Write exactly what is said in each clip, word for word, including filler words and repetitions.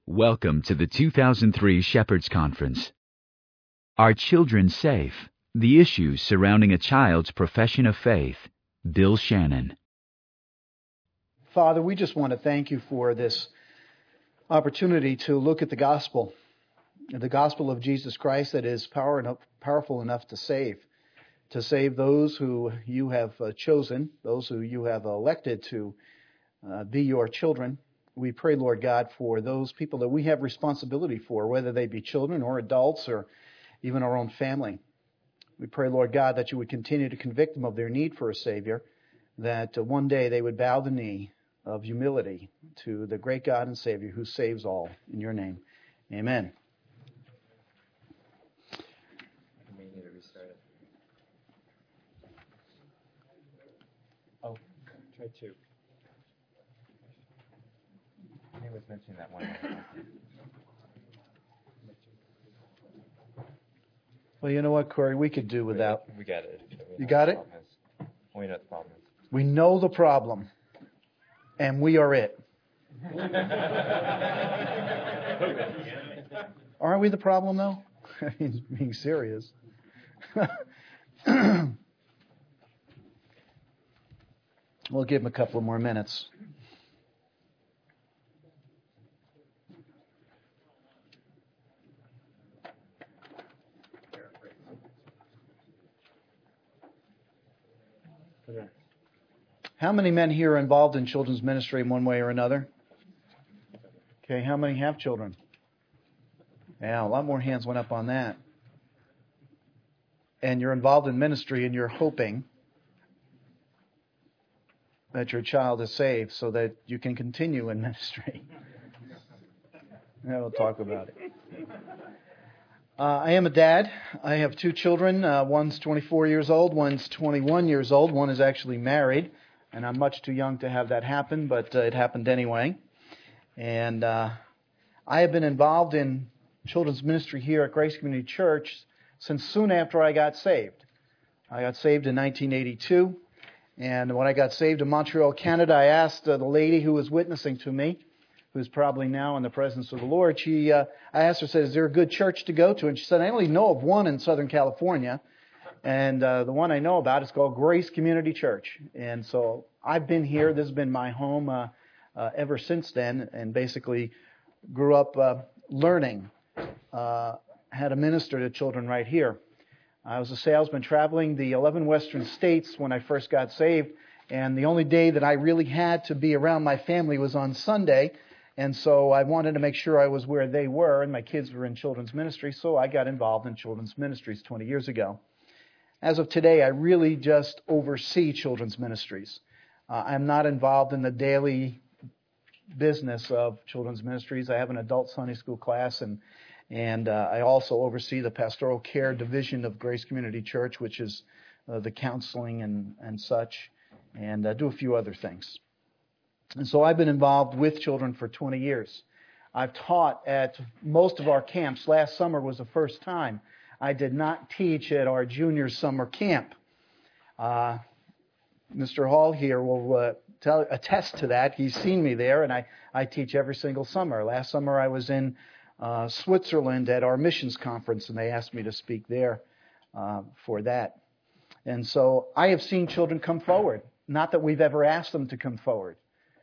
Welcome to the two thousand three Shepherds Conference. Are children safe? The issues surrounding a child's profession of faith. Bill Shannon. Father, we just want to thank you for this opportunity to look at the gospel, the gospel of Jesus Christ that is power enough, powerful enough to save, to save those who you have uh, chosen, those who you have elected to uh, be your children. We pray, Lord God, for those people that we have responsibility for, whether they be children or adults or even our own family. We pray, Lord God, that you would continue to convict them of their need for a Savior, that uh, one day they would bow the knee of humility to the great God and Savior who saves all. In your name, amen. You may need to restart it. Oh, try two. I was mentioning that one. Well, you know what, Corey? We could do without. We got it. You got it? We know what the problem is. We know the problem, and we are it. Aren't we the problem, though? I mean, being serious. We'll give him a couple more minutes. How many men here are involved in children's ministry in one way or another? Okay, how many have children? Yeah, a lot more hands went up on that. And you're involved in ministry and you're hoping that your child is saved so that you can continue in ministry. Yeah, we'll talk about it. Uh, I am a dad. I have two children. Uh, one's twenty-four years old. One's twenty-one years old. One is actually married. And I'm much too young to have that happen, but uh, it happened anyway. And uh, I have been involved in children's ministry here at Grace Community Church since soon after I got saved. I got saved in nineteen eighty-two. And when I got saved in Montreal, Canada, I asked uh, the lady who was witnessing to me, who's probably now in the presence of the Lord, she, uh, I asked her, said, is there a good church to go to? And she said, I only know of one in Southern California. And uh, the one I know about is called Grace Community Church. And so I've been here. This has been my home uh, uh, ever since then, and basically grew up uh, learning uh, how to minister to children right here. I was a salesman traveling the eleven western states when I first got saved, and the only day that I really had to be around my family was on Sunday. And so I wanted to make sure I was where they were, and my kids were in children's ministry, so I got involved in children's ministries twenty years ago. As of today, I really just oversee children's ministries. Uh, I'm not involved in the daily business of children's ministries. I have an adult Sunday school class, and and uh, I also oversee the pastoral care division of Grace Community Church, which is uh, the counseling and, and such, and uh, do a few other things. And so I've been involved with children for twenty years. I've taught at most of our camps. Last summer was the first time I did not teach at our junior summer camp. Uh, Mister Hall here will uh, tell, attest to that. He's seen me there, and I, I teach every single summer. Last summer I was in uh, Switzerland at our missions conference, and they asked me to speak there uh, for that. And so I have seen children come forward. Not that we've ever asked them to come forward.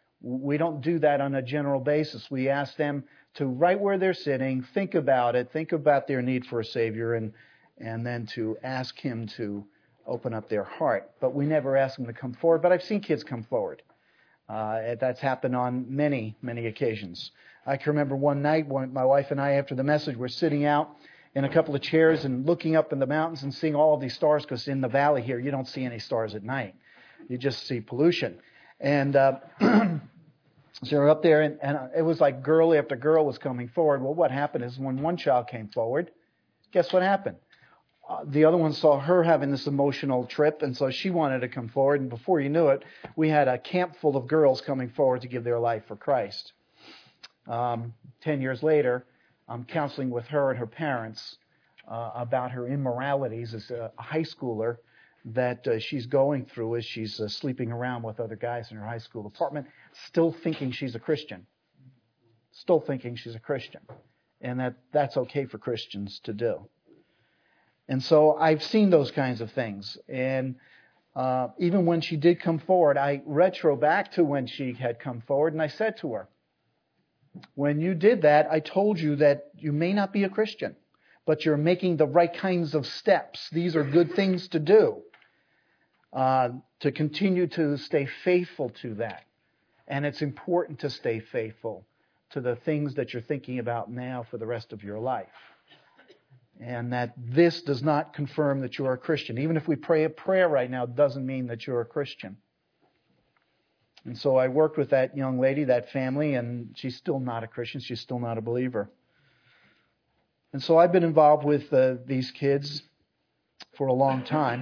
We don't do that on a general basis. We ask them to, right where they're sitting, think about it, think about their need for a Savior, and and then to ask Him to open up their heart. But we never ask them to come forward. But I've seen kids come forward. Uh, that's happened on many, many occasions. I can remember one night when my wife and I, after the message, were sitting out in a couple of chairs and looking up in the mountains and seeing all of these stars, because in the valley here, you don't see any stars at night. You just see pollution. And uh, so we're up there, and, and it was like girl after girl was coming forward. Well, what happened is when one child came forward, guess what happened? Uh, the other one saw her having this emotional trip, and so she wanted to come forward. And before you knew it, we had a camp full of girls coming forward to give their life for Christ. Um, ten years later, I'm counseling with her and her parents uh, about her immoralities as a high schooler that uh, she's going through as she's uh, sleeping around with other guys in her high school apartment, still thinking she's a Christian. still thinking she's a Christian, and that that's okay for Christians to do. And so I've seen those kinds of things. And uh, even when she did come forward, I retro back to when she had come forward, and I said to her, when you did that, I told you that you may not be a Christian, but you're making the right kinds of steps. These are good things to do, uh, to continue to stay faithful to that. And it's important to stay faithful to the things that you're thinking about now for the rest of your life. And that this does not confirm that you are a Christian. Even if we pray a prayer right now, it doesn't mean that you're a Christian. And so I worked with that young lady, that family, and she's still not a Christian. She's still not a believer. And so I've been involved with uh, these kids for a long time.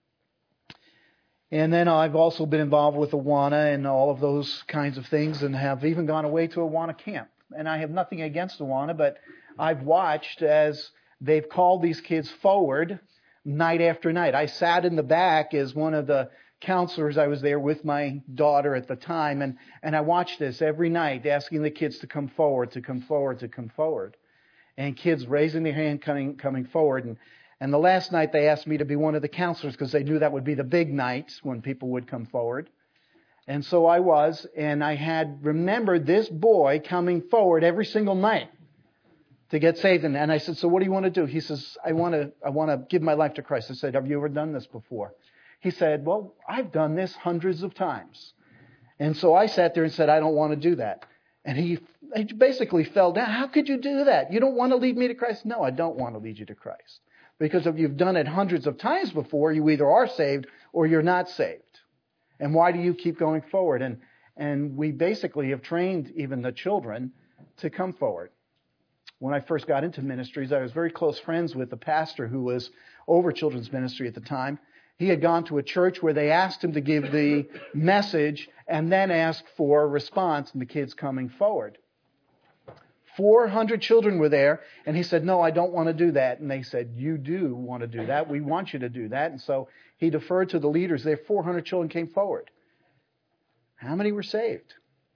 And then I've also been involved with Awana and all of those kinds of things, and have even gone away to Awana camp. And I have nothing against Awana, but I've watched as they've called these kids forward night after night. I sat in the back as one of the counselors. I was there with my daughter at the time, and, and I watched this every night, asking the kids to come forward, to come forward, to come forward. And kids raising their hand, coming coming forward. And, and the last night they asked me to be one of the counselors because they knew that would be the big night when people would come forward. And so I was, and I had remembered this boy coming forward every single night to get saved. And, and I said, so what do you want to do? He says, I want to I want to give my life to Christ. I said, have you ever done this before? He said, well, I've done this hundreds of times. And so I sat there and said, I don't want to do that. And he, he basically fell down. How could you do that? You don't want to lead me to Christ? No, I don't want to lead you to Christ. Because if you've done it hundreds of times before, you either are saved or you're not saved. And why do you keep going forward? And, and we basically have trained even the children to come forward. When I first got into ministries, I was very close friends with the pastor who was over children's ministry at the time. He had gone to a church where they asked him to give the message and then asked for a response and the kids coming forward. four hundred children were there, and he said, no, I don't want to do that. And they said, you do want to do that. We want you to do that. And so he deferred to the leaders there. four hundred children came forward. How many were saved?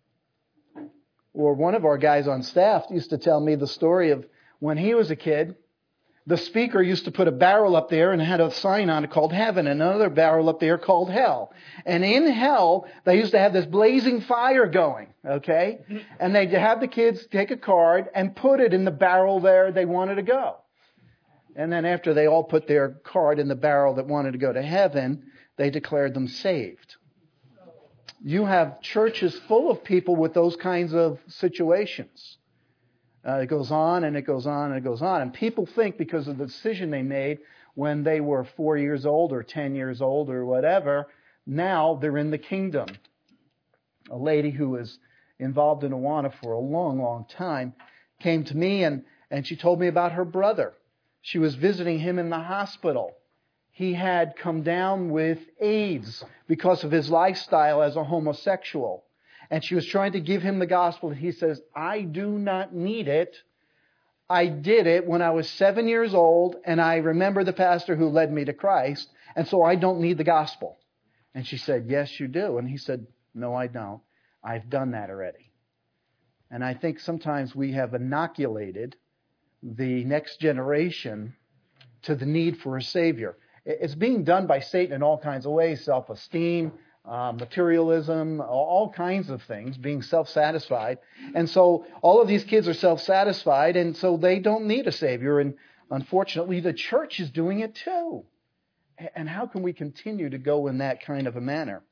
Or one of our guys on staff used to tell me the story of when he was a kid. The speaker used to put a barrel up there and had a sign on it called heaven, and another barrel up there called hell. And in hell, they used to have this blazing fire going, okay? And they'd have the kids take a card and put it in the barrel there they wanted to go. And then after they all put their card in the barrel that wanted to go to heaven, they declared them saved. You have churches full of people with those kinds of situations. Uh, it goes on and it goes on and it goes on. And people think because of the decision they made when they were four years old or ten years old or whatever, now they're in the kingdom. A lady who was involved in Awana for a long, long time came to me and, and she told me about her brother. She was visiting him in the hospital. He had come down with AIDS because of his lifestyle as a homosexual. And she was trying to give him the gospel. He says, I do not need it. I did it when I was seven years old, and I remember the pastor who led me to Christ, and so I don't need the gospel. And she said, yes, you do. And he said, no, I don't. I've done that already. And I think sometimes we have inoculated the next generation to the need for a Savior. It's being done by Satan in all kinds of ways, self-esteem, Uh, materialism, all kinds of things, being self-satisfied. And so all of these kids are self-satisfied, and so they don't need a Savior. And unfortunately, the church is doing it too. And how can we continue to go in that kind of a manner?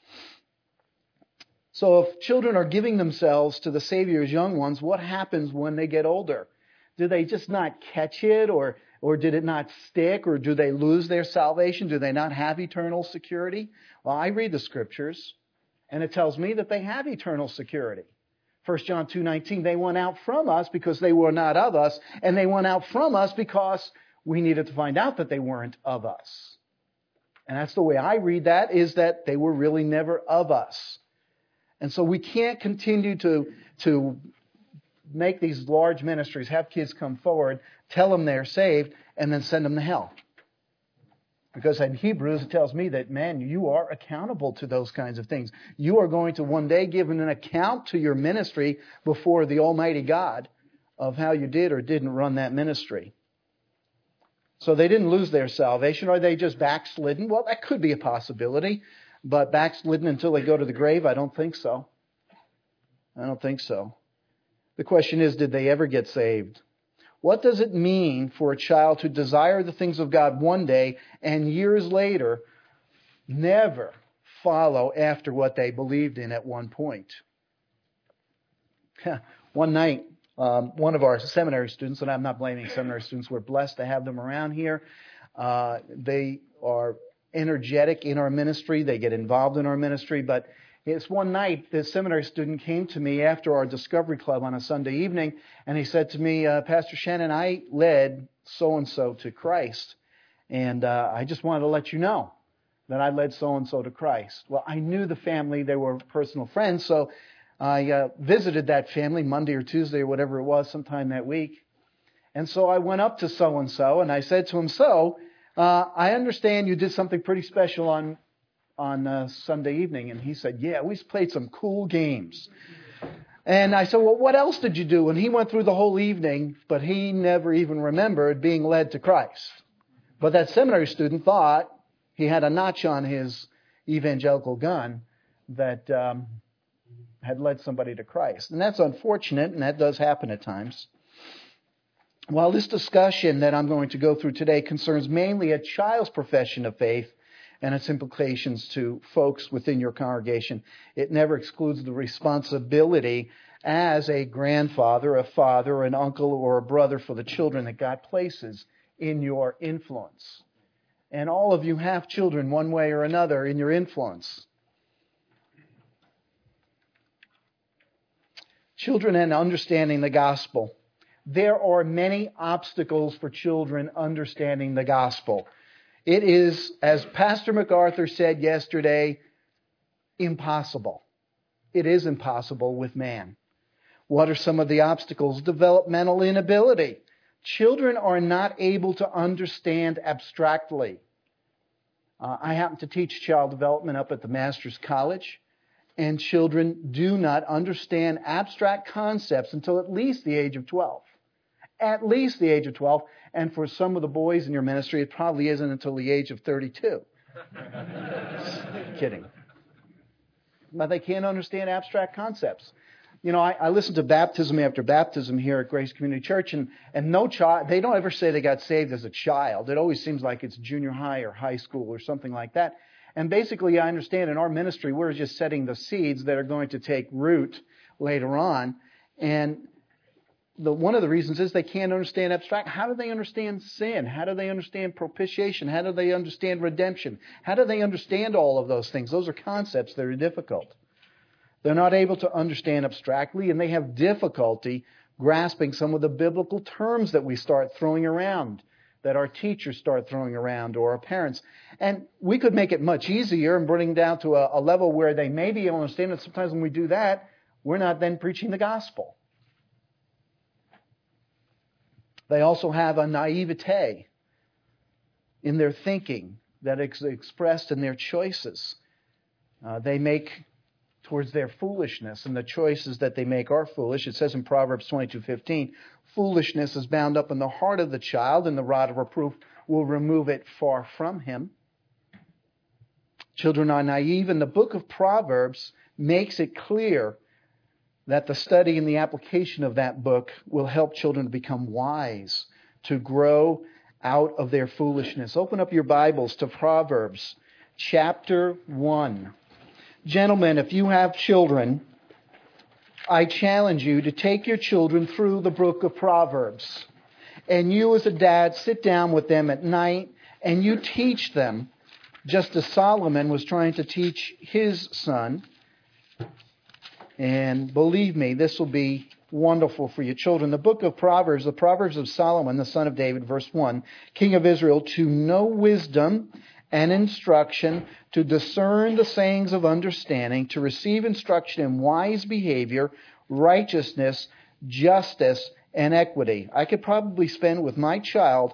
So if children are giving themselves to the Savior as young ones, what happens when they get older? Do they just not catch it, or Or did it not stick? Or do they lose their salvation? Do they not have eternal security? Well, I read the Scriptures, and it tells me that they have eternal security. First John two nineteen, they went out from us because they were not of us, and they went out from us because we needed to find out that they weren't of us. And that's the way I read that, is that they were really never of us. And so we can't continue to, to make these large ministries, have kids come forward, tell them they're saved, and then send them to hell. Because in Hebrews, it tells me that, man, you are accountable to those kinds of things. You are going to one day give an account to your ministry before the Almighty God of how you did or didn't run that ministry. So they didn't lose their salvation. Are they just backslidden? Well, that could be a possibility. But backslidden until they go to the grave? I don't think so. I don't think so. The question is, did they ever get saved? What does it mean for a child to desire the things of God one day and years later never follow after what they believed in at one point? One night, um, one of our seminary students, and I'm not blaming seminary students, we're blessed to have them around here. Uh, they are energetic in our ministry. They get involved in our ministry. But it's one night, this seminary student came to me after our Discovery Club on a Sunday evening, and he said to me, uh, Pastor Shannon, I led so-and-so to Christ, and uh, I just wanted to let you know that I led so-and-so to Christ. Well, I knew the family. They were personal friends, so I uh, visited that family Monday or Tuesday or whatever it was, sometime that week. And so I went up to so-and-so, and I said to him, so, uh, I understand you did something pretty special on on uh, Sunday evening. And he said, yeah, we played some cool games. And I said, well, what else did you do? And he went through the whole evening, but he never even remembered being led to Christ. But that seminary student thought he had a notch on his evangelical gun that um, had led somebody to Christ. And that's unfortunate, and that does happen at times. While this discussion that I'm going to go through today concerns mainly a child's profession of faith, and its implications to folks within your congregation, it never excludes the responsibility as a grandfather, a father, an uncle, or a brother for the children that God places in your influence. And all of you have children one way or another in your influence. Children and understanding the gospel. There are many obstacles for children understanding the gospel. It is, as Pastor MacArthur said yesterday, impossible. It is impossible with man. What are some of the obstacles? Developmental inability. Children are not able to understand abstractly. Uh, I happen to teach child development up at the Master's College, and children do not understand abstract concepts until at least the age of twelve. At least the age of twelve. And for some of the boys in your ministry, it probably isn't until the age of thirty-two. Kidding. But they can't understand abstract concepts. You know, I, I listen to baptism after baptism here at Grace Community Church, and, and no child, they don't ever say they got saved as a child. It always seems like it's junior high or high school or something like that. And basically, I understand in our ministry, we're just setting the seeds that are going to take root later on. And The, one of the reasons is they can't understand abstract. How do they understand sin? How do they understand propitiation? How do they understand redemption? How do they understand all of those things? Those are concepts that are difficult. They're not able to understand abstractly, and they have difficulty grasping some of the biblical terms that we start throwing around, that our teachers start throwing around, or our parents. And we could make it much easier and bring them down to a, a level where they may be able to understand it. Sometimes when we do that, we're not then preaching the gospel. They also have a naivete in their thinking that is expressed in their choices. Uh, they make towards their foolishness, and the choices that they make are foolish. It says in Proverbs twenty-two fifteen, foolishness is bound up in the heart of the child, and the rod of reproof will remove it far from him. Children are naive, and the book of Proverbs makes it clear that the study and the application of that book will help children to become wise, to grow out of their foolishness. Open up your Bibles to Proverbs chapter one. Gentlemen, if you have children, I challenge you to take your children through the book of Proverbs. And you as a dad, sit down with them at night and you teach them, just as Solomon was trying to teach his son. And believe me, this will be wonderful for your children. The book of Proverbs, the Proverbs of Solomon, the son of David, verse one, king of Israel, to know wisdom and instruction, to discern the sayings of understanding, to receive instruction in wise behavior, righteousness, justice, and equity. I could probably spend with my child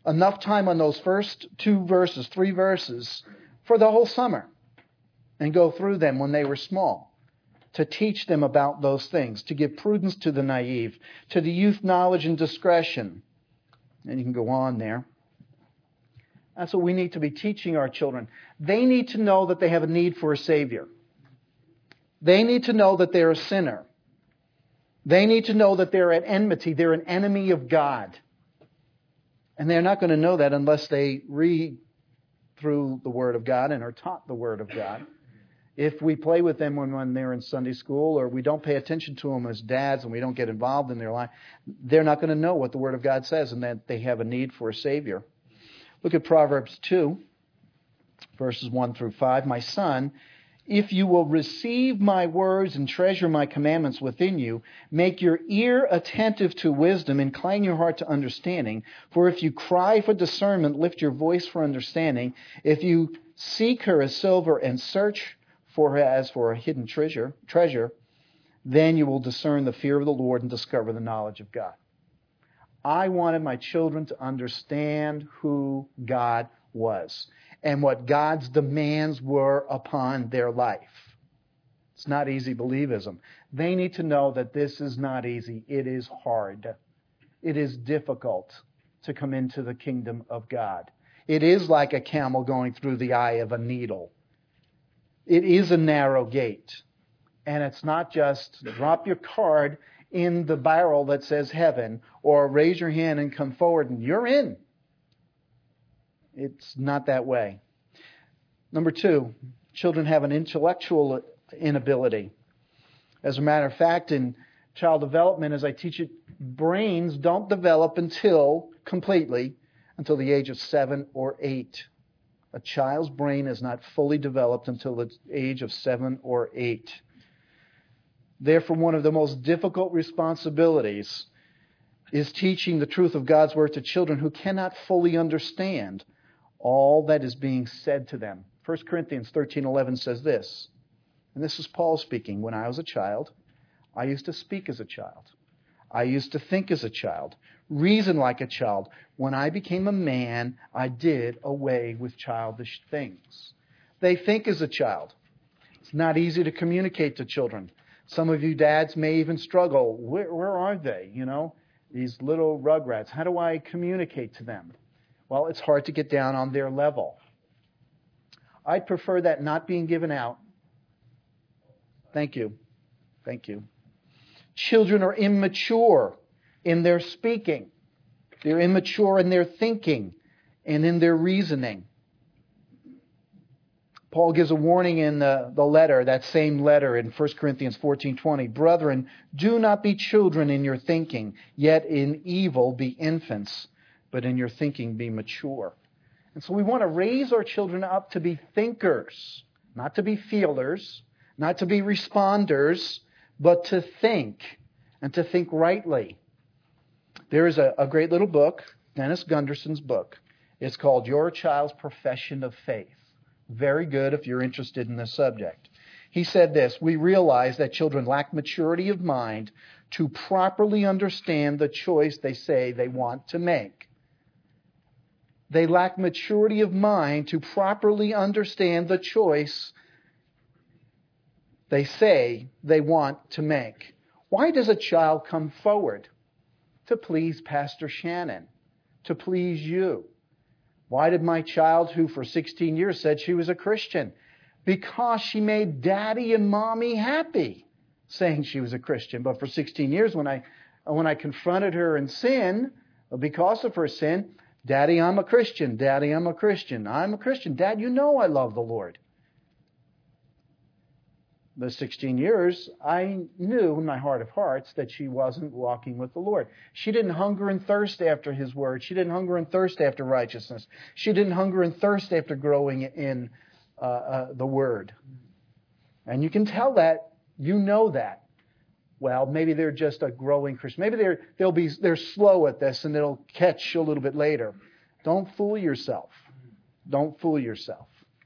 enough time on those first two verses, three verses, for the whole summer and go through them when they were small, to teach them about those things, to give prudence to the naive, to the youth knowledge and discretion. And you can go on there. That's what we need to be teaching our children. They need to know that they have a need for a Savior. They need to know that they're a sinner. They need to know that they're at enmity. They're an enemy of God. And they're not going to know that unless they read through the Word of God and are taught the Word of God. If we play with them when, when they're in Sunday school, or we don't pay attention to them as dads and we don't get involved in their life, they're not going to know what the Word of God says and that they have a need for a Savior. Look at Proverbs two, verses one through five. My son, if you will receive my words and treasure my commandments within you, make your ear attentive to wisdom, incline your heart to understanding. For if you cry for discernment, lift your voice for understanding. If you seek her as silver and search for her as for a hidden treasure, treasure, then you will discern the fear of the Lord and discover the knowledge of God. I wanted my children to understand who God was and what God's demands were upon their life. It's not easy believism. They need to know that this is not easy. It is hard. It is difficult to come into the kingdom of God. It is like a camel going through the eye of a needle. It is a narrow gate. And it's not just drop your card in the barrel that says heaven, or raise your hand and come forward and you're in. It's not that way. Number two, children have an intellectual inability. As a matter of fact, in child development, as I teach it, brains don't develop until, completely, until the age of seven or eight. A child's brain is not fully developed until the age of seven or eight. Therefore, one of the most difficult responsibilities is teaching the truth of God's Word to children who cannot fully understand all that is being said to them. First Corinthians thirteen eleven says this, and this is Paul speaking. When I was a child, I used to speak as a child. I used to think as a child, reason like a child. When I became a man, I did away with childish things. They think as a child. It's not easy to communicate to children. Some of you dads may even struggle. Where, where are they? You know, these little rugrats. How do I communicate to them? Well, it's hard to get down on their level. I'd prefer that not being given out. Thank you. Thank you. Children are immature in their speaking. They're immature in their thinking and in their reasoning. Paul gives a warning in the, the letter, that same letter in First Corinthians fourteen twenty. Brethren, do not be children in your thinking, yet in evil be infants, but in your thinking be mature. And so we want to raise our children up to be thinkers, not to be feelers, not to be responders, but to think, and to think rightly. There is a, a great little book, Dennis Gunderson's book. It's called Your Child's Profession of Faith. Very good if you're interested in this subject. He said this, we realize that children lack maturity of mind to properly understand the choice they say they want to make. They lack maturity of mind to properly understand the choice they say they want to make. Why does a child come forward? To please Pastor Shannon, to please you. Why did my child, who for sixteen years said she was a Christian? Because she made Daddy and Mommy happy, saying she was a Christian. But for sixteen years, when I when I confronted her in sin, because of her sin, Daddy, I'm a Christian. Daddy, I'm a Christian. I'm a Christian. Dad, you know I love the Lord. The sixteen years, I knew in my heart of hearts that she wasn't walking with the Lord. She didn't hunger and thirst after His Word. She didn't hunger and thirst after righteousness. She didn't hunger and thirst after growing in uh, uh, the Word. And you can tell that. You know that. Well, maybe they're just a growing Christian. Maybe they're they'll be they're slow at this and it'll catch a little bit later. Don't fool yourself. Don't fool yourself.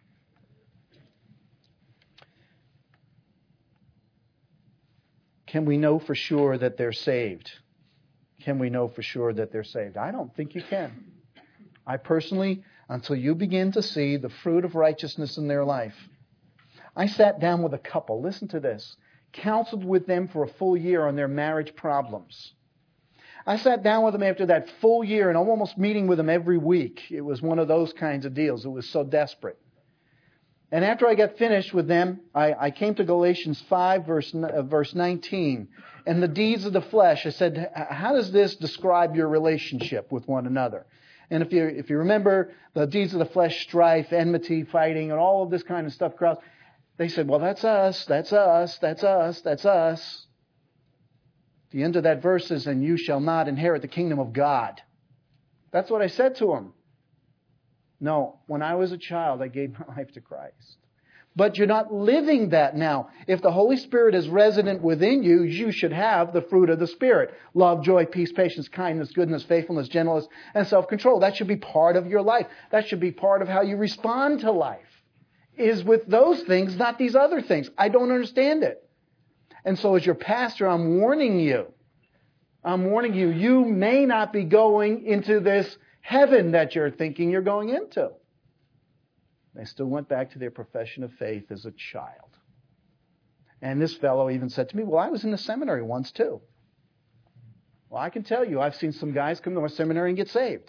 Can we know for sure that they're saved? Can we know for sure that they're saved? I don't think you can. I personally, until you begin to see the fruit of righteousness in their life. I sat down with a couple, listen to this, counseled with them for a full year on their marriage problems. I sat down with them after that full year and I'm almost meeting with them every week. It was one of those kinds of deals. It was so desperate. And after I got finished with them, I, I came to Galatians five, verse, uh, verse nineteen. And the deeds of the flesh, I said, how does this describe your relationship with one another? And if you if you remember, the deeds of the flesh, strife, enmity, fighting, and all of this kind of stuff, they said, well, that's us, that's us, that's us, that's us. The end of that verse is, and you shall not inherit the kingdom of God. That's what I said to them. No, when I was a child, I gave my life to Christ. But you're not living that now. If the Holy Spirit is resident within you, you should have the fruit of the Spirit. Love, joy, peace, patience, kindness, goodness, faithfulness, gentleness, and self-control. That should be part of your life. That should be part of how you respond to life. Is with those things, not these other things. I don't understand it. And so as your pastor, I'm warning you. I'm warning you, you may not be going into this heaven that you're thinking you're going into. They still went back to their profession of faith as a child. And this fellow even said to me, well, I was in the seminary once too. Well, I can tell you, I've seen some guys come to our seminary and get saved.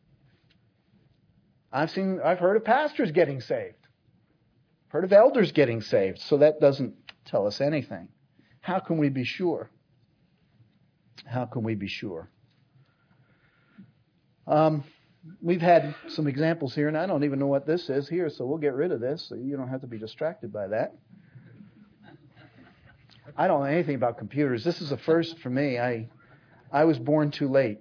I've seen, I've heard of pastors getting saved. Heard of elders getting saved. So that doesn't tell us anything. How can we be sure? How can we be sure? Um, we've had some examples here, and I don't even know what this is here, so we'll get rid of this so you don't have to be distracted by that. I don't know anything about computers. This is a first for me. I, I was born too late.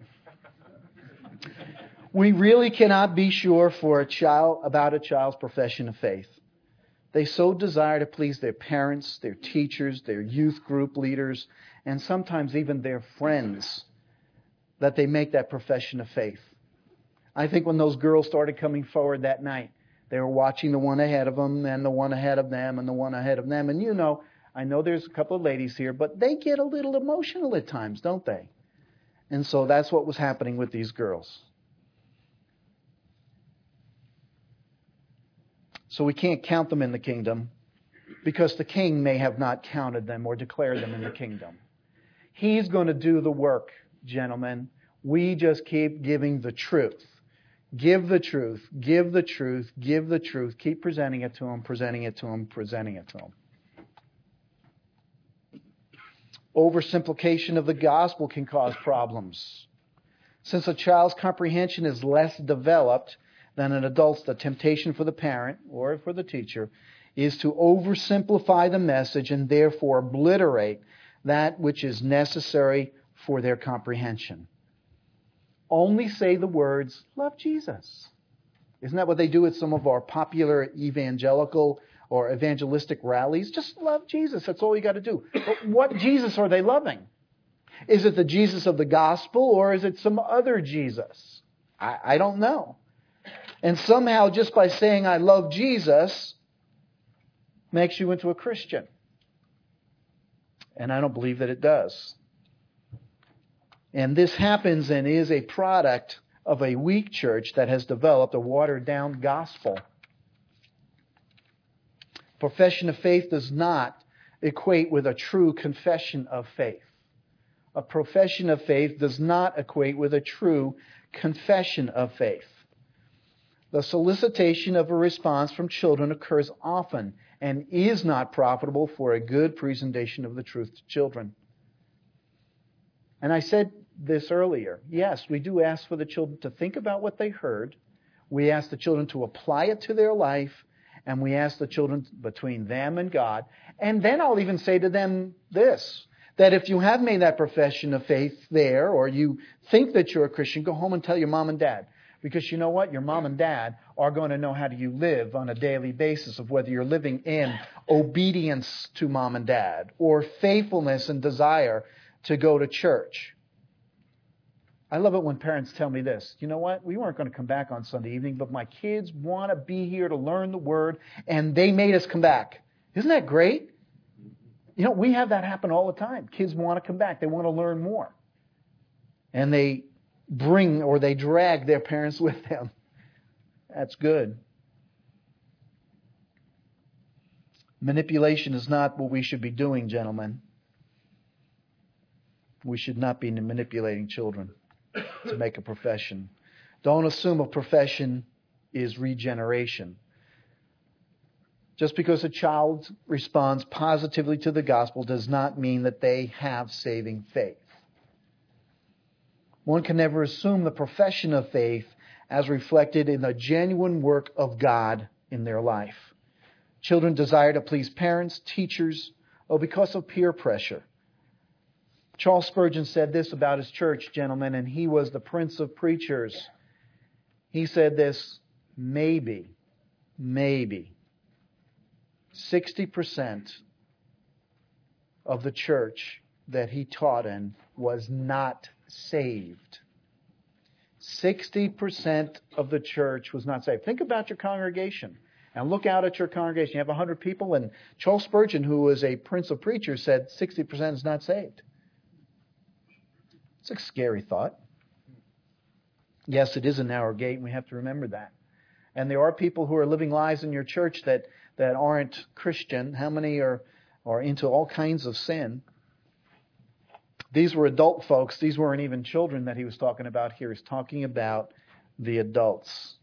We really cannot be sure for a child about a child's profession of faith. They so desire to please their parents, their teachers, their youth group leaders, and sometimes even their friends, that they make that profession of faith. I think when those girls started coming forward that night, they were watching the one ahead of them and the one ahead of them and the one ahead of them. And you know, I know there's a couple of ladies here, but they get a little emotional at times, don't they? And so that's what was happening with these girls. So we can't count them in the kingdom because the king may have not counted them or declared them in the kingdom. He's going to do the work, gentlemen. We just keep giving the truth. Give the truth, give the truth, give the truth. Keep presenting it to him, presenting it to him, presenting it to him. Oversimplification of the gospel can cause problems. Since a child's comprehension is less developed than an adult's, the temptation for the parent or for the teacher is to oversimplify the message and therefore obliterate that which is necessary for their comprehension. Only say the words, love Jesus. Isn't that what they do at some of our popular evangelical or evangelistic rallies? Just love Jesus. That's all you got to do. But what Jesus are they loving? Is it the Jesus of the gospel or is it some other Jesus? I, I don't know. And somehow just by saying I love Jesus makes you into a Christian. And I don't believe that it does. And this happens and is a product of a weak church that has developed a watered-down gospel. Profession of faith does not equate with a true confession of faith. A profession of faith does not equate with a true confession of faith. The solicitation of a response from children occurs often and is not profitable for a good presentation of the truth to children. And I said this earlier. Yes, we do ask for the children to think about what they heard. We ask the children to apply it to their life. And we ask the children between them and God. And then I'll even say to them this, that if you have made that profession of faith there, or you think that you're a Christian, go home and tell your mom and dad. Because you know what? Your mom and dad are going to know how do you live on a daily basis of whether you're living in obedience to mom and dad or faithfulness and desire to go to church. I love it when parents tell me this. You know what? We weren't going to come back on Sunday evening, but my kids want to be here to learn the Word, and they made us come back. Isn't that great? You know, we have that happen all the time. Kids want to come back. They want to learn more. And they bring or they drag their parents with them. That's good. Manipulation is not what we should be doing, gentlemen. We should not be manipulating children to make a profession. Don't assume a profession is regeneration. Just because a child responds positively to the gospel does not mean that they have saving faith. One can never assume the profession of faith as reflected in the genuine work of God in their life. Children desire to please parents, teachers, or because of peer pressure. Charles Spurgeon said this about his church, gentlemen, and he was the prince of preachers. He said this, maybe, maybe, sixty percent of the church that he taught in was not saved. sixty percent of the church was not saved. Think about your congregation and look out at your congregation. You have one hundred people, and Charles Spurgeon, who was a prince of preachers, said sixty percent is not saved. It's a scary thought. Yes, it is a narrow gate, and we have to remember that. And there are people who are living lives in your church that, that aren't Christian. How many are, are into all kinds of sin? These were adult folks. These weren't even children that he was talking about here. He's talking about the adults.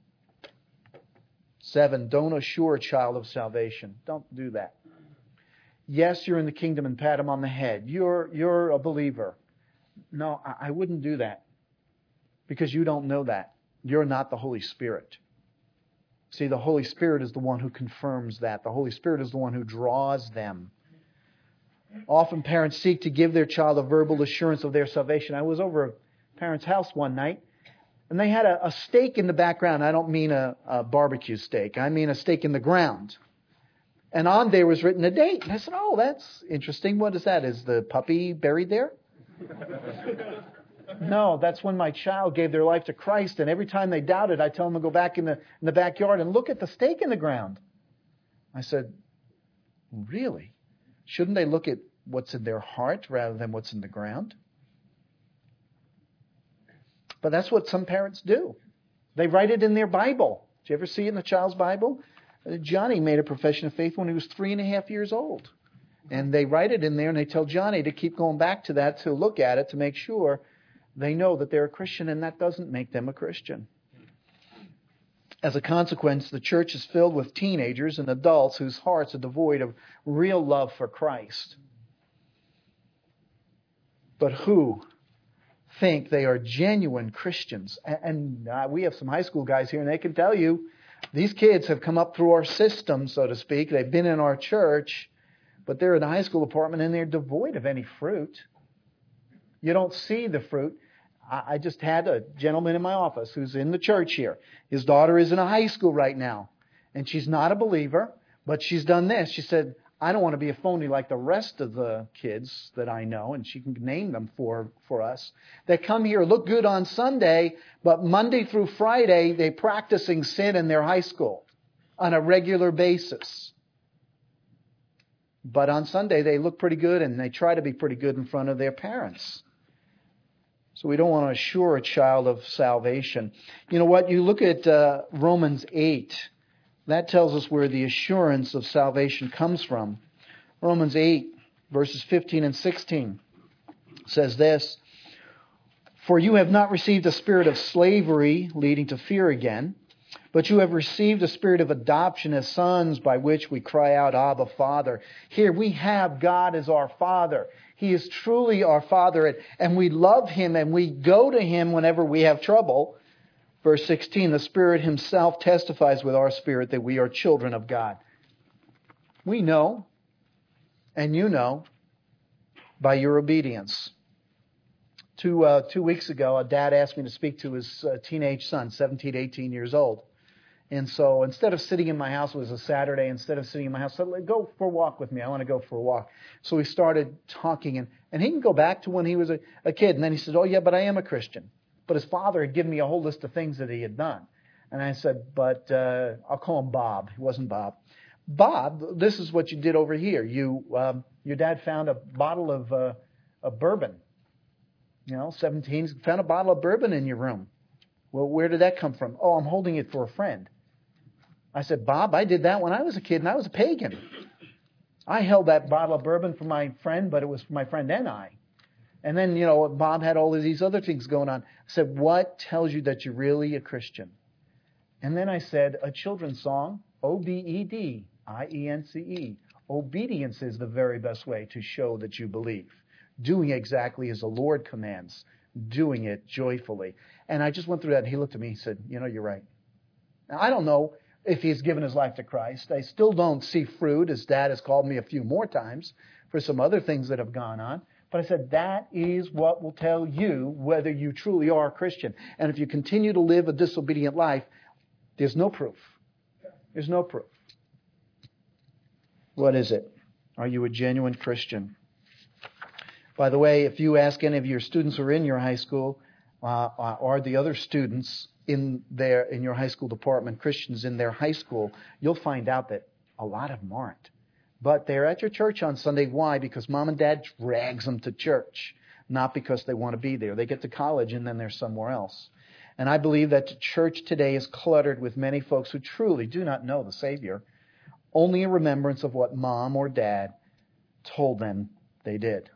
Seven, don't assure a child of salvation. Don't do that. Yes, you're in the kingdom and pat him on the head. You're, you're a believer. No, I wouldn't do that because you don't know that. You're not the Holy Spirit. See, the Holy Spirit is the one who confirms that. The Holy Spirit is the one who draws them. Often parents seek to give their child a verbal assurance of their salvation. I was over a parent's house one night, and they had a, a stake in the background. I don't mean a, a barbecue steak. I mean a stake in the ground. And on there was written a date. And I said, oh, that's interesting. What is that? Is the puppy buried there? No, that's when my child gave their life to Christ. And every time they doubted, I tell them to go back in the, in the backyard and look at the stake in the ground. I said, really? Shouldn't they look at what's in their heart rather than what's in the ground? But that's what some parents do. They write it in their Bible. Did you ever see it in the child's Bible? Johnny made a profession of faith when he was three and a half years old. And they write it in there and they tell Johnny to keep going back to that to look at it to make sure they know that they're a Christian, and that doesn't make them a Christian. As a consequence, the church is filled with teenagers and adults whose hearts are devoid of real love for Christ, but who think they are genuine Christians. And we have some high school guys here, and they can tell you these kids have come up through our system, so to speak. They've been in our church, but they're in the high school department, and they're devoid of any fruit. You don't see the fruit. I just had a gentleman in my office who's in the church here. His daughter is in a high school right now, and she's not a believer, but she's done this. She said, I don't want to be a phony like the rest of the kids that I know, and she can name them for, for us. They come here, look good on Sunday, but Monday through Friday, they're practicing sin in their high school on a regular basis. But on Sunday, they look pretty good, and they try to be pretty good in front of their parents. So we don't want to assure a child of salvation. You know what? You look at uh, Romans eight. That tells us where the assurance of salvation comes from. Romans eight, verses fifteen and sixteen says this, for you have not received a spirit of slavery leading to fear again, but you have received a spirit of adoption as sons by which we cry out, Abba, Father. Here we have God as our Father. He is truly our Father, and we love Him, and we go to Him whenever we have trouble. Verse sixteen, the Spirit Himself testifies with our spirit that we are children of God. We know, and you know, by your obedience. Two, uh, two weeks ago, a dad asked me to speak to his uh, teenage son, seventeen, eighteen years old. And so instead of sitting in my house, it was a Saturday, instead of sitting in my house, I said, go for a walk with me. I want to go for a walk. So we started talking, and, and he can go back to when he was a, a kid. And then he said, oh, yeah, but I am a Christian. But his father had given me a whole list of things that he had done. And I said, but uh, I'll call him Bob. He wasn't Bob. Bob, this is what you did over here. You, um, your dad found a bottle of, uh, of bourbon. You know, seventeen, found a bottle of bourbon in your room. Well, where did that come from? Oh, I'm holding it for a friend. I said, Bob, I did that when I was a kid and I was a pagan. I held that bottle of bourbon for my friend, but it was for my friend and I. And then, you know, Bob had all of these other things going on. I said, what tells you that you're really a Christian? And then I said, a children's song, O B E D I E N C E. Obedience is the very best way to show that you believe. Doing exactly as the Lord commands. Doing it joyfully. And I just went through that and he looked at me and said, you know, you're right. Now, I don't know if he's given his life to Christ. I still don't see fruit. His dad has called me a few more times for some other things that have gone on. But I said, that is what will tell you whether you truly are a Christian. And if you continue to live a disobedient life, there's no proof. There's no proof. What is it? Are you a genuine Christian? By the way, if you ask any of your students who are in your high school, uh, or the other students in their in your high school department, Christians in their high school, you'll find out that a lot of them aren't. But they're at your church on Sunday. Why? Because mom and dad drags them to church, not because they want to be there. They get to college and then they're somewhere else. And I believe that church today is cluttered with many folks who truly do not know the Savior, only in remembrance of what mom or dad told them they did.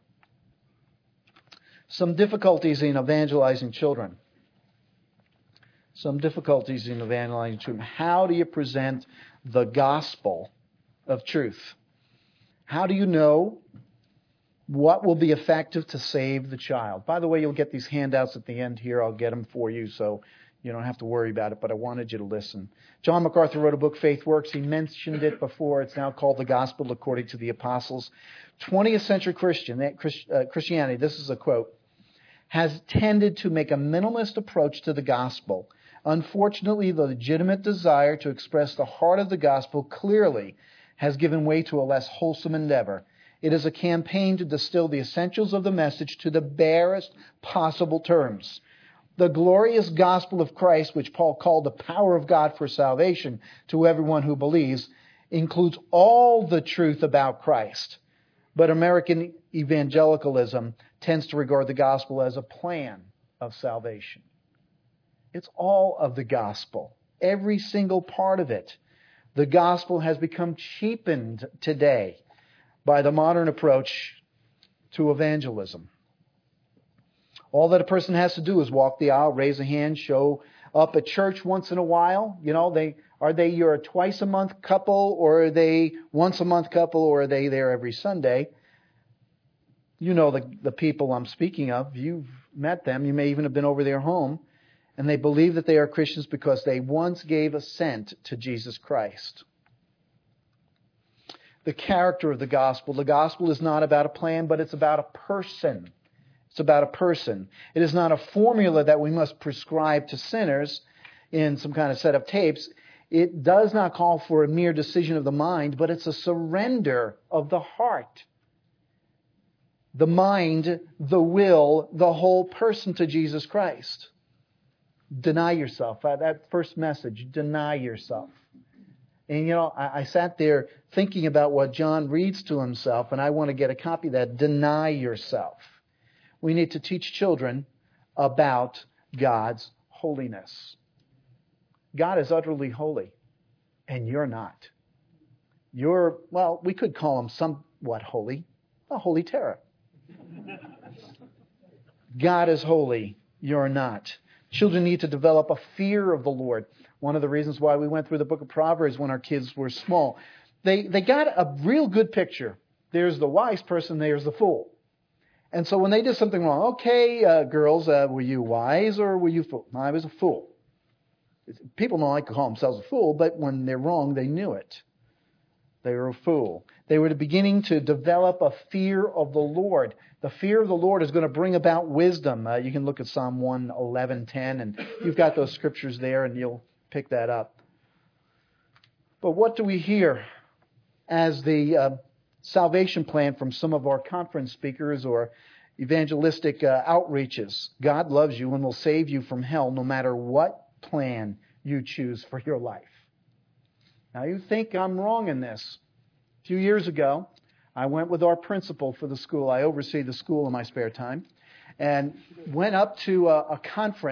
Some difficulties in evangelizing children. Some difficulties in evangelizing children. How do you present the gospel of truth? How do you know what will be effective to save the child? By the way, you'll get these handouts at the end here. I'll get them for you so you don't have to worry about it, but I wanted you to listen. John MacArthur wrote a book, Faith Works. He mentioned it before. It's now called The Gospel According to the Apostles. twentieth century Christian, uh, Christianity, this is a quote, has tended to make a minimalist approach to the gospel. Unfortunately, the legitimate desire to express the heart of the gospel clearly has given way to a less wholesome endeavor. It is a campaign to distill the essentials of the message to the barest possible terms. The glorious gospel of Christ, which Paul called the power of God for salvation to everyone who believes, includes all the truth about Christ. But American evangelicalism tends to regard the gospel as a plan of salvation. It's all of the gospel, every single part of it. The gospel has become cheapened today by the modern approach to evangelism. All that a person has to do is walk the aisle, raise a hand, show up at church once in a while. You know, they are they your twice a month couple, or are they once a month couple, or are they there every Sunday? You know the, the people I'm speaking of. You've met them. You may even have been over their home. And they believe that they are Christians because they once gave assent to Jesus Christ. The character of the gospel. The gospel is not about a plan, but it's about a person. It's about a person. It is not a formula that we must prescribe to sinners in some kind of set of tapes. It does not call for a mere decision of the mind, but it's a surrender of the heart. The mind, the will, the whole person to Jesus Christ. Deny yourself. That first message, deny yourself. And, you know, I, I sat there thinking about what John reads to himself, and I want to get a copy of that. Deny yourself. We need to teach children about God's holiness. God is utterly holy, and you're not. You're, well, we could call him somewhat holy, a holy terror. God is holy, you're not. Children need to develop a fear of the Lord. One of the reasons why we went through the book of Proverbs when our kids were small. They they got a real good picture. There's the wise person, there's the fool. And so when they did something wrong, okay, uh, girls, uh, were you wise or were you fool? No, I was a fool. People don't like to call themselves a fool, but when they're wrong, they knew it. They were a fool. They were beginning to develop a fear of the Lord. The fear of the Lord is going to bring about wisdom. Uh, you can look at Psalm one eleven ten, and you've got those scriptures there, and you'll pick that up. But what do we hear as the uh, salvation plan from some of our conference speakers or evangelistic uh, outreaches? God loves you and will save you from hell no matter what plan you choose for your life. Now, you think I'm wrong in this. A few years ago, I went with our principal for the school. I oversee the school in my spare time. And went up to a, a conference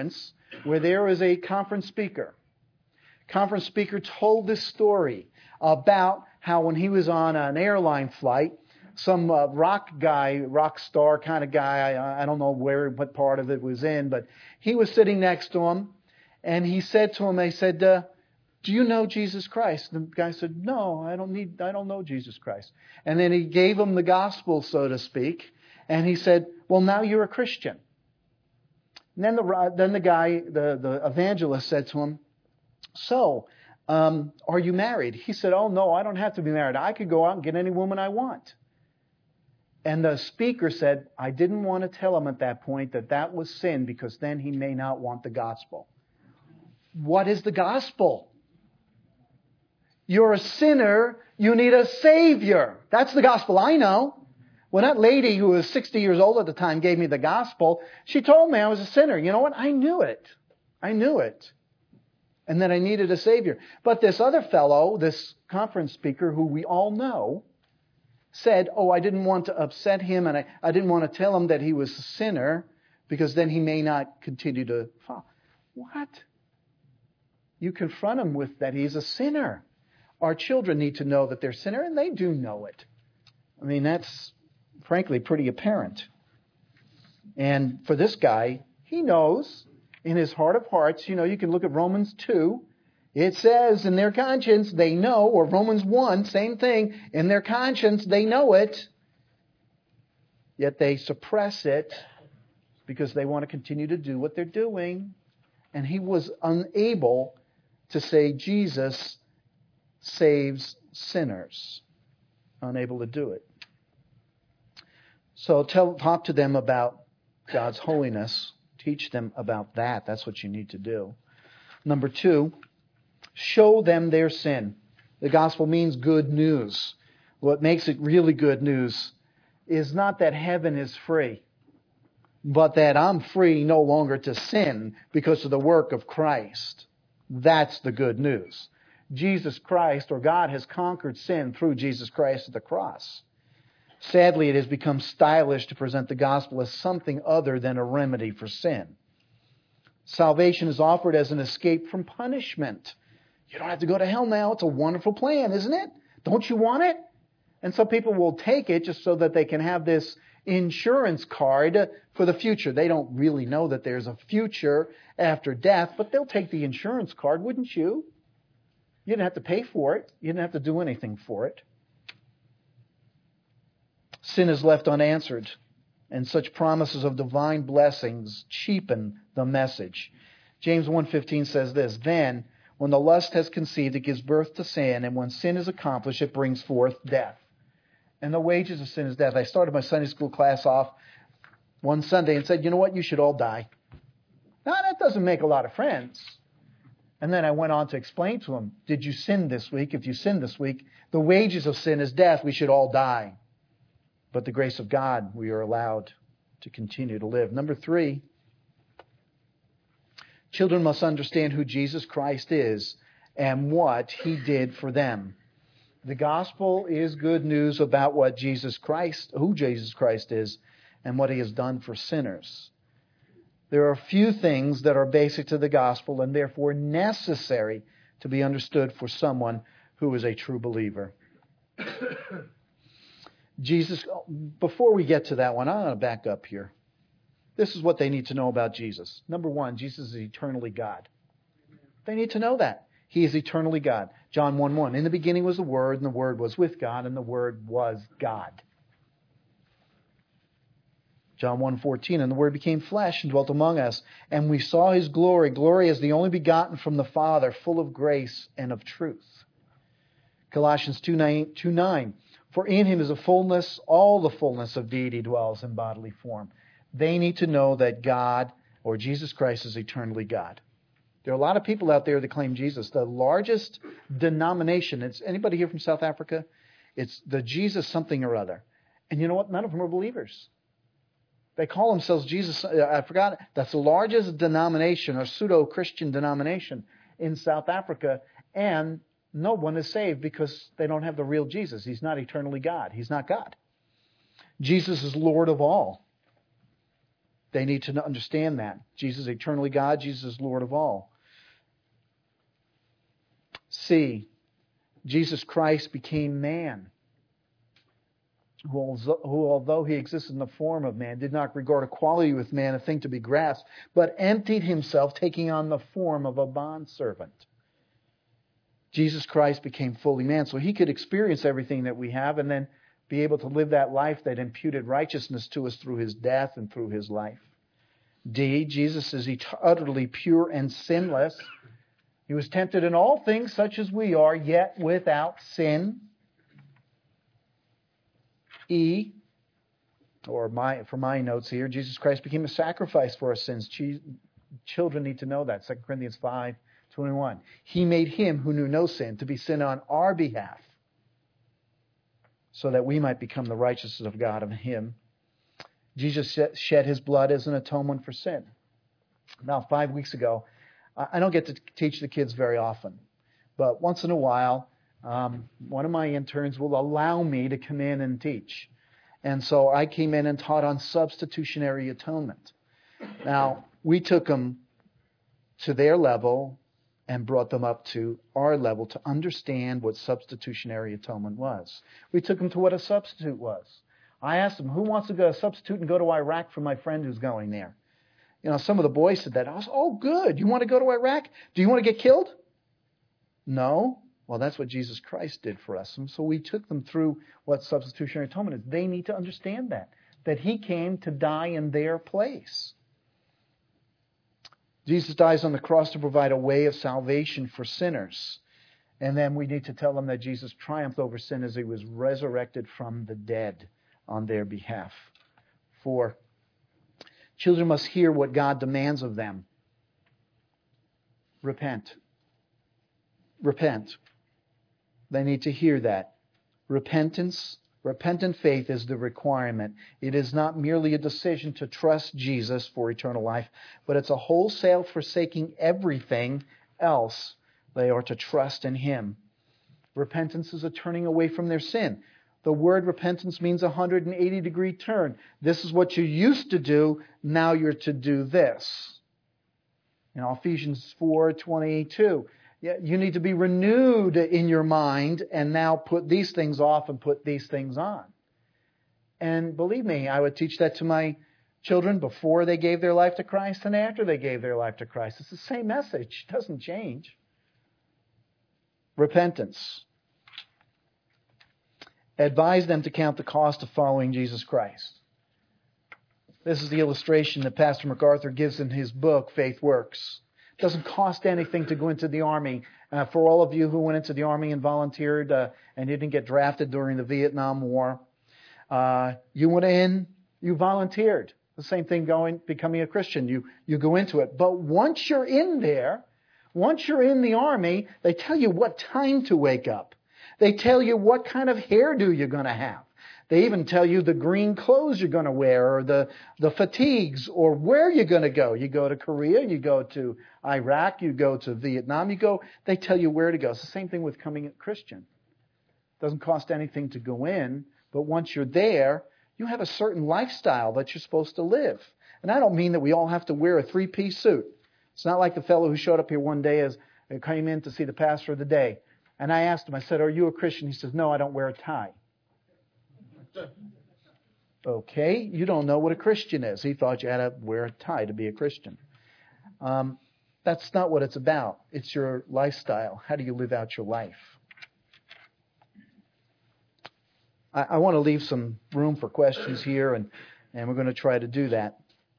where there was a conference speaker. Conference speaker told this story about how when he was on an airline flight, some uh, rock guy, rock star kind of guy, I, I don't know where, what part of it was in, but he was sitting next to him, and he said to him, they said, uh, do you know Jesus Christ? The guy said, no, I don't need, I don't know Jesus Christ. And then he gave him the gospel, so to speak, and he said, well, now you're a Christian. And then the, then the guy, the, the evangelist said to him, so, um, are you married? He said, oh, no, I don't have to be married. I could go out and get any woman I want. And the speaker said, I didn't want to tell him at that point that that was sin because then he may not want the gospel. What is the gospel? You're a sinner. You need a Savior. That's the gospel I know. When that lady who was sixty years old at the time gave me the gospel, she told me I was a sinner. You know what? I knew it. I knew it. And that I needed a Savior. But this other fellow, this conference speaker who we all know, said, oh, I didn't want to upset him and I, I didn't want to tell him that he was a sinner because then he may not continue to follow. What? You confront him with that he's a sinner. Our children need to know that they're a sinner, and they do know it. I mean, that's frankly pretty apparent. And for this guy, he knows in his heart of hearts, you know, you can look at Romans two. It says in their conscience they know, or Romans one, same thing. In their conscience they know it, yet they suppress it because they want to continue to do what they're doing. And he was unable to say Jesus saves sinners. Unable to do it. So tell, talk to them about God's holiness. Teach them about that. That's what you need to do. Number two, show them their sin. The gospel means good news. What makes it really good news is not that heaven is free, but that I'm free no longer to sin because of the work of Christ. That's the good news. Jesus Christ, or God, has conquered sin through Jesus Christ at the cross. Sadly, it has become stylish to present the gospel as something other than a remedy for sin. Salvation is offered as an escape from punishment. You don't have to go to hell now. It's a wonderful plan, isn't it? Don't you want it? And some people will take it just so that they can have this insurance card for the future. They don't really know that there's a future after death, but they'll take the insurance card, wouldn't you? You didn't have to pay for it. You didn't have to do anything for it. Sin is left unanswered, and such promises of divine blessings cheapen the message. James one fifteen says this, then, when the lust has conceived, it gives birth to sin, and when sin is accomplished, it brings forth death. And the wages of sin is death. I started my Sunday school class off one Sunday and said, you know what, you should all die. Now, that doesn't make a lot of friends. And then I went on to explain to them, did you sin this week? If you sin this week, the wages of sin is death. We should all die. But the grace of God, we are allowed to continue to live. Number three, children must understand who Jesus Christ is and what He did for them. The gospel is good news about what Jesus Christ, who Jesus Christ is, and what He has done for sinners. There are a few things that are basic to the gospel and therefore necessary to be understood for someone who is a true believer. Jesus, before we get to that one, I'm going to back up here. This is what they need to know about Jesus. Number one, Jesus is eternally God. They need to know that. He is eternally God. John one one, in the beginning was the Word, and the Word was with God, and the Word was God. John one fourteen, and the Word became flesh and dwelt among us, and we saw His glory, glory as the only begotten from the Father, full of grace and of truth. Colossians two nine, for in Him is a fullness, all the fullness of deity dwells in bodily form. They need to know that God, or Jesus Christ, is eternally God. There are a lot of people out there that claim Jesus. The largest denomination, it's anybody here from South Africa? It's the Jesus something or other. And you know what? None of them are believers. They call themselves Jesus. I forgot. That's the largest denomination or pseudo-Christian denomination in South Africa. And no one is saved because they don't have the real Jesus. He's not eternally God. He's not God. Jesus is Lord of all. They need to understand that. Jesus is eternally God. Jesus is Lord of all. C. Jesus Christ became man, who, who although he existed in the form of man, did not regard equality with man a thing to be grasped, but emptied himself, taking on the form of a bondservant. Jesus Christ became fully man, so he could experience everything that we have and then be able to live that life that imputed righteousness to us through his death and through his life. D. Jesus is utterly pure and sinless. He was tempted in all things such as we are, yet without sin. E. Or my for my notes here, Jesus Christ became a sacrifice for our sins. Children need to know that. Second Corinthians five twenty-one. He made him who knew no sin to be sin on our behalf, so that we might become the righteousness of God in him. Jesus shed his blood as an atonement for sin. Now, five weeks ago, I don't get to teach the kids very often, but once in a while, um, one of my interns will allow me to come in and teach. And so I came in and taught on substitutionary atonement. Now, we took them to their level and brought them up to our level to understand what substitutionary atonement was. We took them to what a substitute was. I asked them, who wants to go substitute and go to Iraq for my friend who's going there? You know, some of the boys said that. I was, oh, good. You want to go to Iraq? Do you want to get killed? No. Well, that's what Jesus Christ did for us. And so we took them through what substitutionary atonement is. They need to understand that, that he came to die in their place. Jesus dies on the cross to provide a way of salvation for sinners. And then we need to tell them that Jesus triumphed over sin as he was resurrected from the dead on their behalf. Four, children must hear what God demands of them. Repent. Repent. They need to hear that. Repentance, repentant faith is the requirement. It is not merely a decision to trust Jesus for eternal life, but it's a wholesale forsaking everything else. They are to trust in him. Repentance is a turning away from their sin. The word repentance means a one hundred eighty degree turn. This is what you used to do, now you're to do this. In Ephesians four twenty-two, you need to be renewed in your mind and now put these things off and put these things on. And believe me, I would teach that to my children before they gave their life to Christ and after they gave their life to Christ. It's the same message. It doesn't change. Repentance. Advise them to count the cost of following Jesus Christ. This is the illustration that Pastor MacArthur gives in his book, Faith Works. It doesn't cost anything to go into the Army. Uh, for all of you who went into the Army and volunteered uh, and didn't get drafted during the Vietnam War, uh, you went in, you volunteered. The same thing going, becoming a Christian. You, you go into it. But once you're in there, once you're in the Army, they tell you what time to wake up. They tell you what kind of hairdo you're going to have. They even tell you the green clothes you're going to wear or the, the fatigues or where you're going to go. You go to Korea, you go to Iraq, you go to Vietnam, you go, they tell you where to go. It's the same thing with coming a Christian. It doesn't cost anything to go in, but once you're there, you have a certain lifestyle that you're supposed to live. And I don't mean that we all have to wear a three-piece suit. It's not like the fellow who showed up here one day as came in to see the pastor of the day. And I asked him, I said, are you a Christian? He says, no, I don't wear a tie. Okay, you don't know what a Christian is. He thought you had to wear a tie to be a Christian. Um, that's not what it's about. It's your lifestyle. How do you live out your life? I, I want to leave some room for questions here, and, and we're going to try to do that.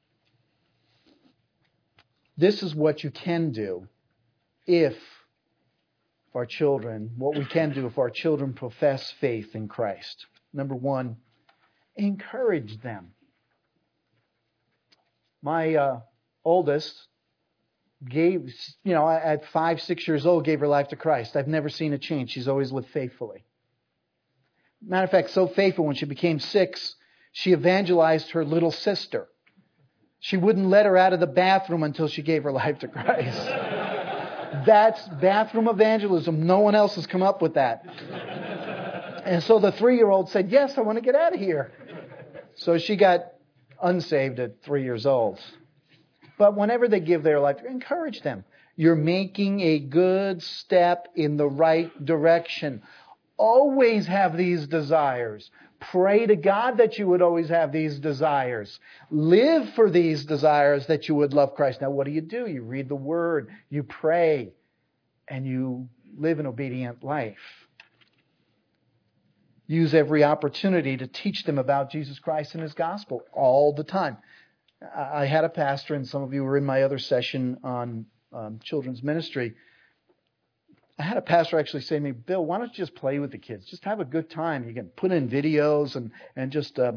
This is what you can do if our children, what we can do if our children profess faith in Christ. Number one, encourage them. My uh, oldest gave, you know, at five, six years old, gave her life to Christ. I've never seen a change. She's always lived faithfully. Matter of fact, so faithful, when she became six, she evangelized her little sister. She wouldn't let her out of the bathroom until she gave her life to Christ. That's bathroom evangelism. No one else has come up with that. And so the three-year-old said, yes, I want to get out of here. So she got unsaved at three years old. But whenever they give their life, encourage them. You're making a good step in the right direction. Always have these desires. Pray to God that you would always have these desires. Live for these desires that you would love Christ. Now, what do you do? You read the Word, you pray, and you live an obedient life. Use every opportunity to teach them about Jesus Christ and His gospel all the time. I had a pastor, and some of you were in my other session on um, children's ministry. I had a pastor actually say to me, Bill, why don't you just play with the kids? Just have a good time. You can put in videos and, and just, uh,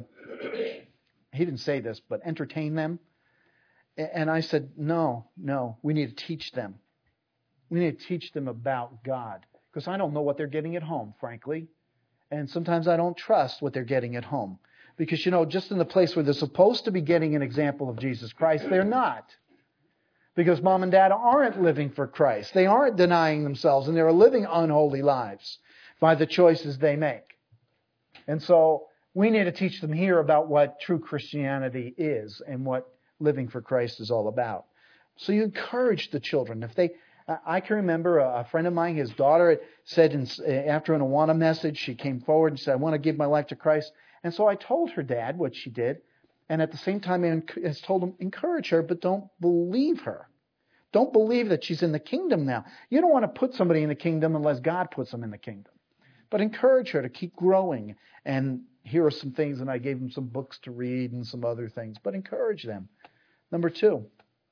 he didn't say this, but entertain them. And I said, no, no, we need to teach them. We need to teach them about God. Because I don't know what they're getting at home, frankly. And sometimes I don't trust what they're getting at home. Because, you know, just in the place where they're supposed to be getting an example of Jesus Christ, they're not. Because mom and dad aren't living for Christ. They aren't denying themselves, and they're living unholy lives by the choices they make. And so we need to teach them here about what true Christianity is and what living for Christ is all about. So you encourage the children. If they, I can remember a friend of mine, his daughter said in, after an Awana message, she came forward and said, I want to give my life to Christ. And so I told her dad what she did. And at the same time, I told him, encourage her, but don't believe her. Don't believe that she's in the kingdom now. You don't want to put somebody in the kingdom unless God puts them in the kingdom. But encourage her to keep growing. And here are some things, and I gave them some books to read and some other things. But encourage them. Number two,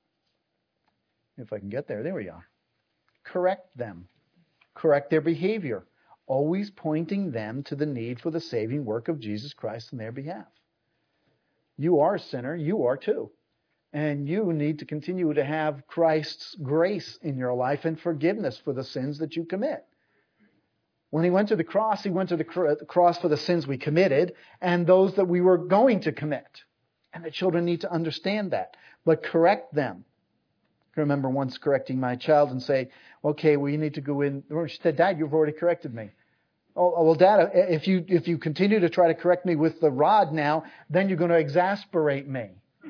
if I can get there, there we are. Correct them. Correct their behavior. Always pointing them to the need for the saving work of Jesus Christ in their behalf. You are a sinner. You are too. And you need to continue to have Christ's grace in your life and forgiveness for the sins that you commit. When He went to the cross, He went to the cross for the sins we committed and those that we were going to commit. And the children need to understand that. But correct them. I remember once correcting my child and say, okay, well, you need to go in. She said, Dad, you've already corrected me. Oh, well, Dad, if you if you continue to try to correct me with the rod now, then you're going to exasperate me.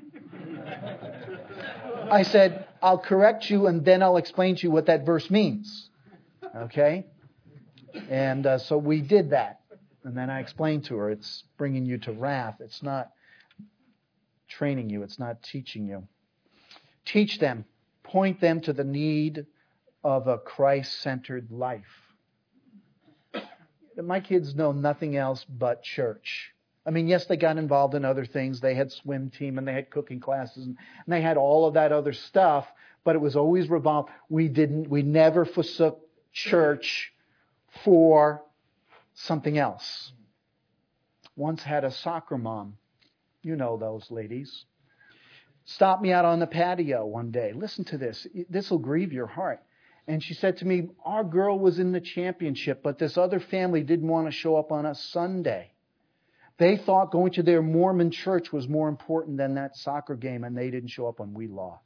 I said, I'll correct you and then I'll explain to you what that verse means. Okay? And uh, so we did that. And then I explained to her, it's bringing you to wrath. It's not training you. It's not teaching you. Teach them. Point them to the need of a Christ-centered life. My kids know nothing else but church. I mean, yes, they got involved in other things. They had swim team and they had cooking classes and, and they had all of that other stuff, but it was always revolved. We didn't, we never forsook church for something else. Once had a soccer mom. You know those ladies. Stopped me out on the patio one day. Listen to this. This will grieve your heart. And she said to me, our girl was in the championship, but this other family didn't want to show up on a Sunday. They thought going to their Mormon church was more important than that soccer game, and they didn't show up when we lost.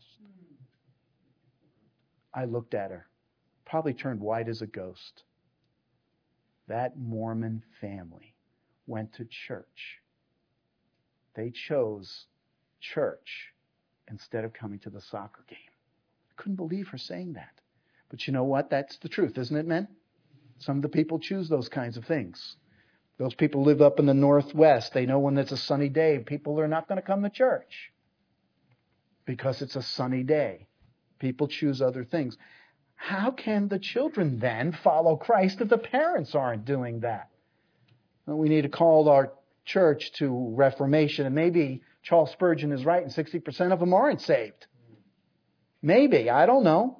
I looked at her, probably turned white as a ghost. That Mormon family went to church. They chose church instead of coming to the soccer game. I couldn't believe her saying that. But you know what? That's the truth, isn't it, men? Some of the people choose those kinds of things. Those people live up in the Northwest. They know when it's a sunny day, people are not going to come to church because it's a sunny day. People choose other things. How can the children then follow Christ if the parents aren't doing that? Well, we need to call our church to reformation. And maybe Charles Spurgeon is right and sixty percent of them aren't saved. Maybe. I don't know.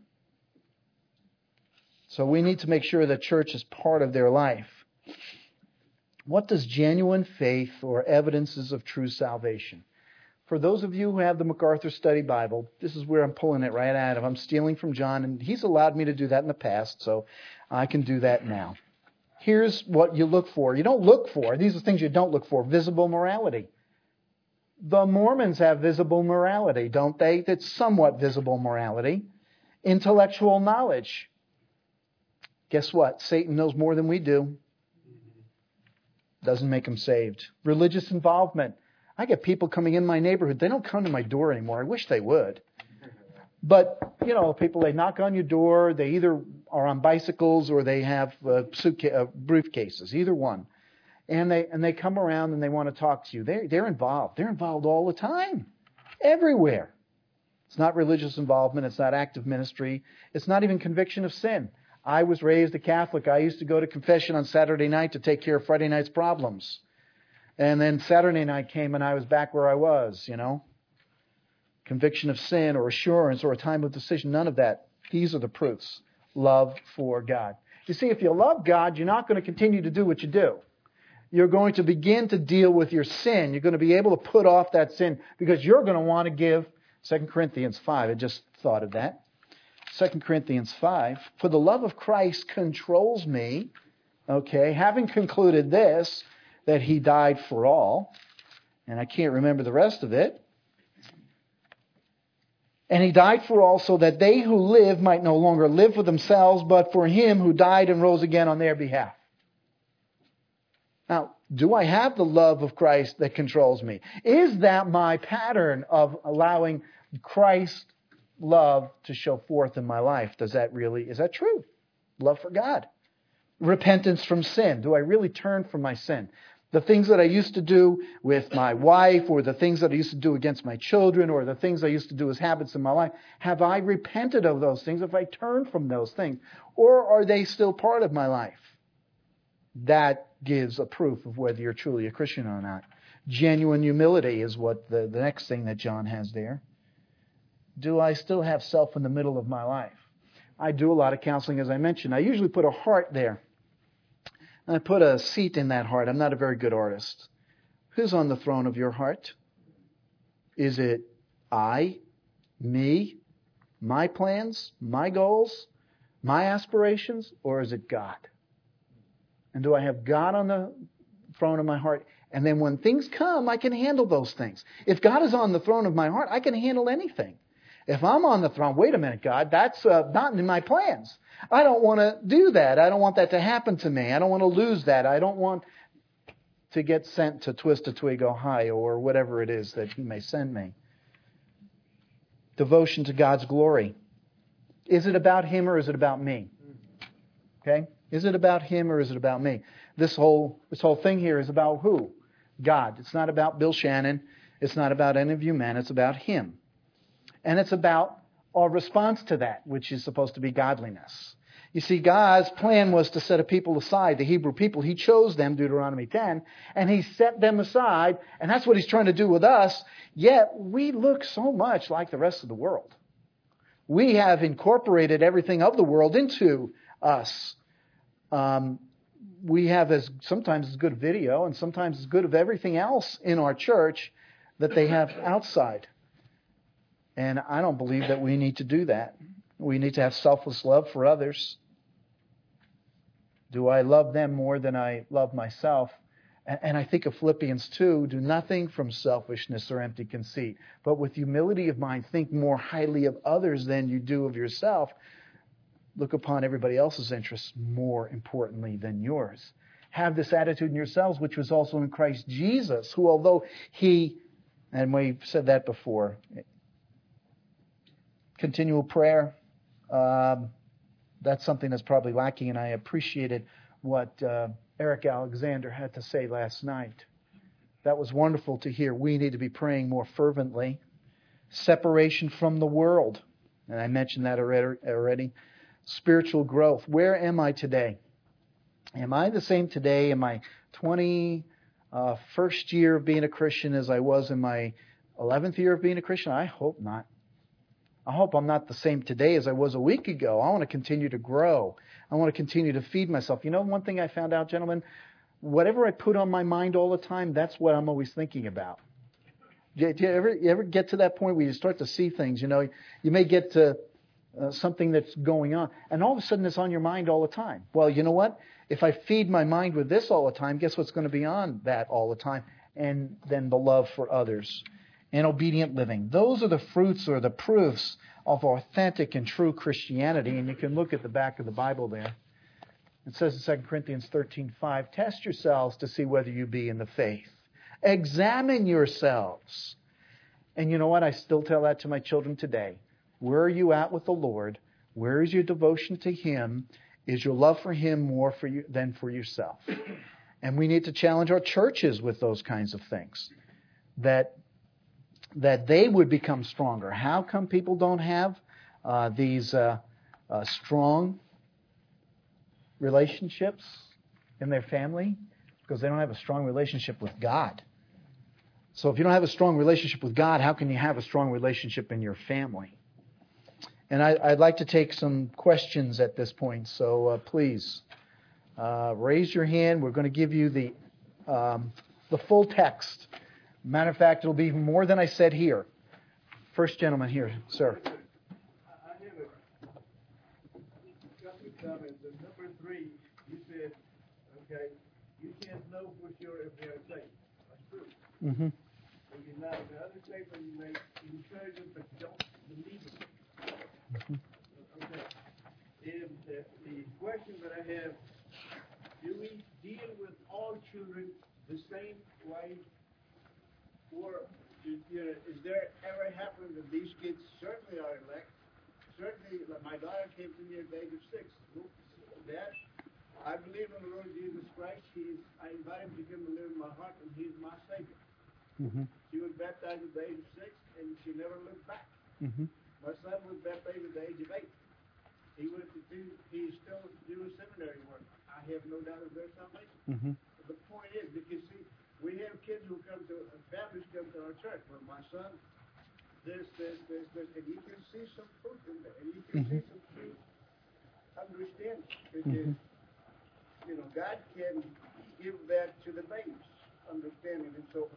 So we need to make sure that church is part of their life. What does genuine faith or evidences of true salvation? For those of you who have the MacArthur Study Bible, this is where I'm pulling it right out of. I'm stealing from John, and he's allowed me to do that in the past, so I can do that now. Here's what you look for. You don't look for. These are things you don't look for. Visible morality. The Mormons have visible morality, don't they? It's somewhat visible morality. Intellectual knowledge. Guess what? Satan knows more than we do. Doesn't make him saved. Religious involvement. I get people coming in my neighborhood. They don't come to my door anymore. I wish they would. But, you know, people, they knock on your door. They either are on bicycles or they have uh, suitcase, uh, briefcases, either one. And they and they come around and they want to talk to you. They're, they're involved. They're involved all the time, everywhere. It's not religious involvement. It's not active ministry. It's not even conviction of sin. I was raised a Catholic. I used to go to confession on Saturday night to take care of Friday night's problems. And then Saturday night came and I was back where I was, you know. Conviction of sin or assurance or a time of decision, none of that. These are the proofs. Love for God. You see, if you love God, you're not going to continue to do what you do. You're going to begin to deal with your sin. You're going to be able to put off that sin because you're going to want to give. Second Corinthians five, I just thought of that. Second Corinthians five, for the love of Christ controls me, okay, having concluded this, that He died for all, and I can't remember the rest of it. And He died for all so that they who live might no longer live for themselves, but for Him who died and rose again on their behalf. Now, do I have the love of Christ that controls me? Is that my pattern of allowing Christ's love to show forth in my life? Does that really, is that true? Love for God. Repentance from sin. Do I really turn from my sin? The things that I used to do with my wife, or the things that I used to do against my children, or the things I used to do as habits in my life, have I repented of those things? Have I turned from those things? Or are they still part of my life? That gives a proof of whether you're truly a Christian or not. Genuine humility is what the, the next thing that John has there. Do I still have self in the middle of my life? I do a lot of counseling, as I mentioned. I usually put a heart there. And I put a seat in that heart. I'm not a very good artist. Who's on the throne of your heart? Is it I, me, my plans, my goals, my aspirations, or is it God? And do I have God on the throne of my heart? And then when things come, I can handle those things. If God is on the throne of my heart, I can handle anything. If I'm on the throne, wait a minute, God, that's uh, not in my plans. I don't want to do that. I don't want that to happen to me. I don't want to lose that. I don't want to get sent to Twist a Twig, Ohio, or whatever it is that He may send me. Devotion to God's glory. Is it about Him or is it about me? Okay? Is it about Him or is it about me? This whole this whole thing here is about who? God. It's not about Bill Shannon. It's not about any of you men. It's about Him. And it's about our response to that, which is supposed to be godliness. You see, God's plan was to set a people aside, the Hebrew people. He chose them, Deuteronomy ten, and He set them aside, and that's what He's trying to do with us. Yet, we look so much like the rest of the world. We have incorporated everything of the world into us. Um, we have as sometimes as good video and sometimes as good of everything else in our church that they have outside. And I don't believe that we need to do that. We need to have selfless love for others. Do I love them more than I love myself? And I think of Philippians two, do nothing from selfishness or empty conceit, but with humility of mind, think more highly of others than you do of yourself. Look upon everybody else's interests more importantly than yours. Have this attitude in yourselves, which was also in Christ Jesus, who although He, and we've said that before, continual prayer, um, that's something that's probably lacking, and I appreciated what uh, Eric Alexander had to say last night. That was wonderful to hear. We need to be praying more fervently. Separation from the world, and I mentioned that already. Spiritual growth. Where am I today? Am I the same today in my twenty-first year of being a Christian as I was in my eleventh year of being a Christian? I hope not. I hope I'm not the same today as I was a week ago. I want to continue to grow. I want to continue to feed myself. You know, one thing I found out, gentlemen, whatever I put on my mind all the time, that's what I'm always thinking about. Do you ever, you ever get to that point where you start to see things? You know, you may get to uh, something that's going on, and all of a sudden it's on your mind all the time. Well, you know what? If I feed my mind with this all the time, guess what's going to be on that all the time? And then the love for others and obedient living. Those are the fruits or the proofs of authentic and true Christianity. And you can look at the back of the Bible there. It says in Second Corinthians thirteen five, test yourselves to see whether you be in the faith. Examine yourselves. And you know what? I still tell that to my children today. Where are you at with the Lord? Where is your devotion to Him? Is your love for Him more for you than for yourself? And we need to challenge our churches with those kinds of things. That that they would become stronger. How come people don't have uh, these uh, uh, strong relationships in their family? Because they don't have a strong relationship with God. So if you don't have a strong relationship with God, how can you have a strong relationship in your family? And I, I'd like to take some questions at this point. So uh, please uh, raise your hand. We're going to give you the um, the full text. Matter of fact, it'll be even more than I said here. First gentleman here, sir. I have a couple of comments. And number three, you said, okay, you can't know for sure if they are saved. That's true. Mm-hmm. And you know, the other statement you make, encourage them, but don't believe them. Mm-hmm. Okay. And the, the question that I have, do we deal with all children the same way? Or is, you know, is there ever happened that these kids certainly are elect? Certainly, like my daughter came to me at the age of six. Dad, I believe in the Lord Jesus Christ. He's, I invite him to come and live in my heart, and He's my Savior. Mm-hmm. She was baptized at the age of six, and she never looked back. Mm-hmm. My son was baptized at the age of eight. He went to do, he's still doing seminary work. I have no doubt of their salvation. Mm-hmm. But the point is, because see, we have kids who come to, families come to our church. Well, my son, this, this, this, this, and you can see some fruit in there, and you can Mm-hmm. see some true understanding. Because, Mm-hmm. you know, God can give that to the babes, understanding. And so,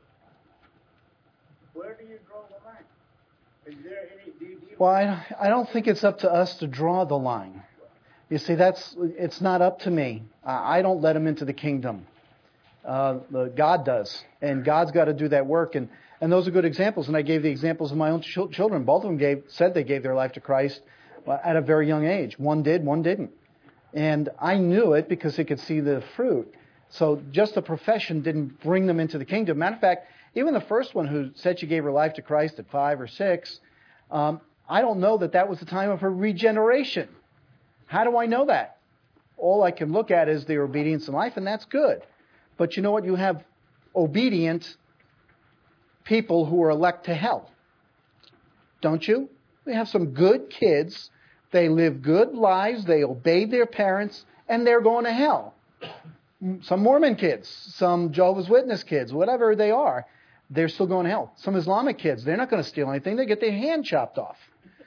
where do you draw the line? Is there any, do you deal Well, I, I don't think it's up to us to draw the line. You see, that's it's not up to me. I, I don't let them into the kingdom. Uh, the, God does, and God's got to do that work. And, and those are good examples. And I gave the examples of my own ch- children. Both of them gave said they gave their life to Christ at a very young age. One did, one didn't. And I knew it because they could see the fruit. So just the profession didn't bring them into the kingdom. Matter of fact, even the first one who said she gave her life to Christ at five or six, um, I don't know that that was the time of her regeneration. How do I know that? All I can look at is their obedience in life, and that's good. But you know what? You have obedient people who are elect to hell. Don't you? We have some good kids. They live good lives. They obey their parents, and they're going to hell. Some Mormon kids, some Jehovah's Witness kids, whatever they are, they're still going to hell. Some Islamic kids, they're not going to steal anything. They get their hand chopped off.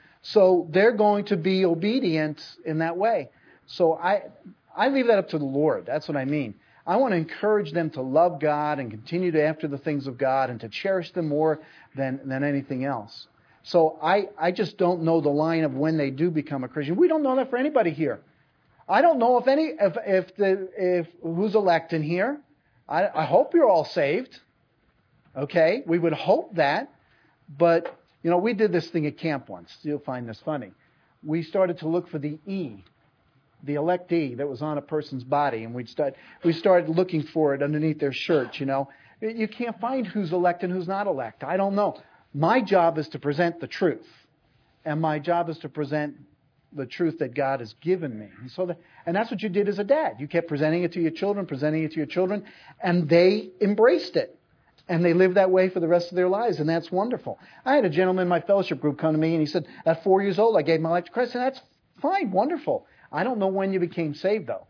So they're going to be obedient in that way. So I, I leave that up to the Lord. That's what I mean. I want to encourage them to love God and continue to after the things of God and to cherish them more than, than anything else. So I, I just don't know the line of when they do become a Christian. We don't know that for anybody here. I don't know if any if if the if who's elect in here. I, I hope you're all saved. Okay, we would hope that. But you know, we did this thing at camp once. You'll find this funny. We started to look for the E, the electee that was on a person's body, and we'd start we started looking for it underneath their shirt. You know, you can't find who's elect and who's not elect. I don't know. My job is to present the truth, and my job is to present the truth that God has given me. And so, that, and that's what you did as a dad. You kept presenting it to your children, presenting it to your children, and they embraced it. And they lived that way for the rest of their lives, and that's wonderful. I had a gentleman in my fellowship group come to me, and he said, at four years old, I gave my life to Christ, and that's fine, wonderful. I don't know when you became saved, though.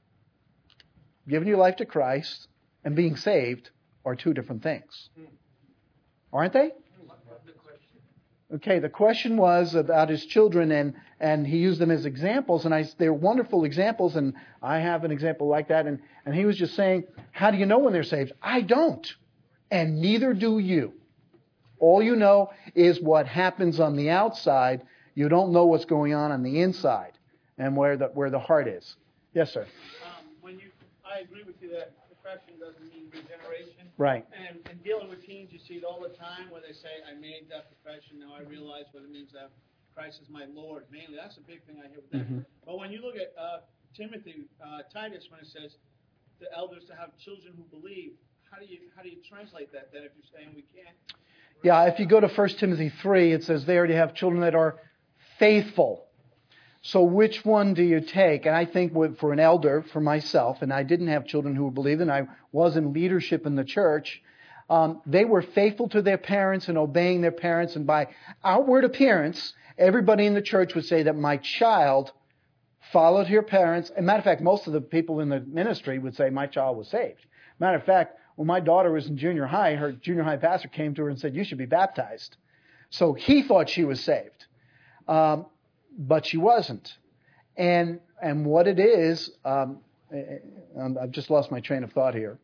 Giving your life to Christ and being saved are two different things. Aren't they? Okay, the question was about his children, and, and he used them as examples, and I, they're wonderful examples, and I have an example like that, and, and he was just saying, how do you know when they're saved? I don't, and neither do you. All you know is what happens on the outside. You don't know what's going on on the inside and where the where the heart is. Yes, sir. Um, when you, I agree with you that profession doesn't mean regeneration. Right. And, and dealing with teens, you see it all the time where they say, I made that profession, now I realize what it means that Christ is my Lord. Mainly, that's a big thing I hear with that. Mm-hmm. But when you look at uh, Timothy, uh, Titus, when it says the elders to have children who believe, how do you how do you translate that then if you're saying we can't? Yeah, if you go to First Timothy three, it says there you have children that are faithful. So which one do you take? And I think for an elder, for myself, and I didn't have children who were believing, I was in leadership in the church, um, they were faithful to their parents and obeying their parents. And by outward appearance, everybody in the church would say that my child followed her parents. As a matter of fact, most of the people in the ministry would say my child was saved. Matter of fact, when my daughter was in junior high, her junior high pastor came to her and said, you should be baptized. So he thought she was saved. Um, but she wasn't. And and what it is, um, I've just lost my train of thought here.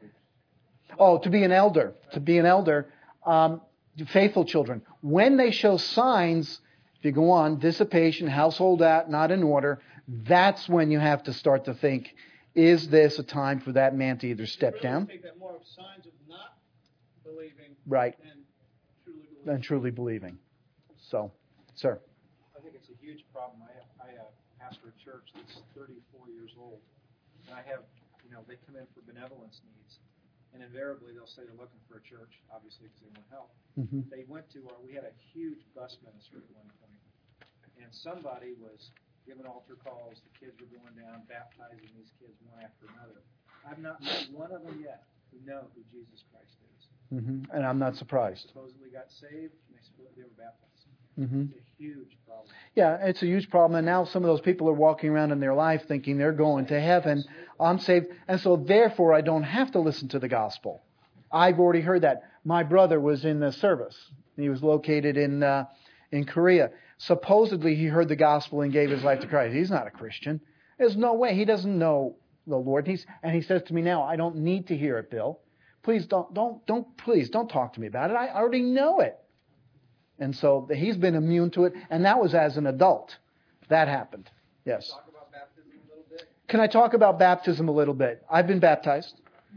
oh, to be an elder. To be an elder. Um, faithful children. When they show signs, if you go on, dissipation, household out, not in order, that's when you have to start to think, is this a time for that man to either step really down? Take that more of signs of not believing right. than truly believing. Than truly believing. So, sir. I think it's a huge problem. I, I uh, pastor a church that's thirty-four years old, and I have, you know, they come in for benevolence needs, and invariably they'll say they're looking for a church, obviously because they want help. Mm-hmm. They went to, our, we had a huge bus ministry at one point, and somebody was giving altar calls, the kids were going down, baptizing these kids one after another. I've not met one of them yet who know who Jesus Christ is. Mm-hmm. And I'm not surprised. They supposedly got saved, and they supposedly were baptized. Mm-hmm. It's a huge problem. Yeah, it's a huge problem. And now some of those people are walking around in their life thinking they're going to heaven. I'm saved. And so therefore I don't have to listen to the gospel. I've already heard that. My brother was in the service. He was located in uh, in Korea. Supposedly he heard the gospel and gave his life to Christ. He's not a Christian. There's no way. He doesn't know the Lord. He's, and he says to me now, I don't need to hear it, Bill. Please don't, don't, don't, please don't talk to me about it. I already know it. And so he's been immune to it. And that was as an adult. That happened. Yes. Talk about baptism a little bit. Can I talk about baptism a little bit? I've been baptized.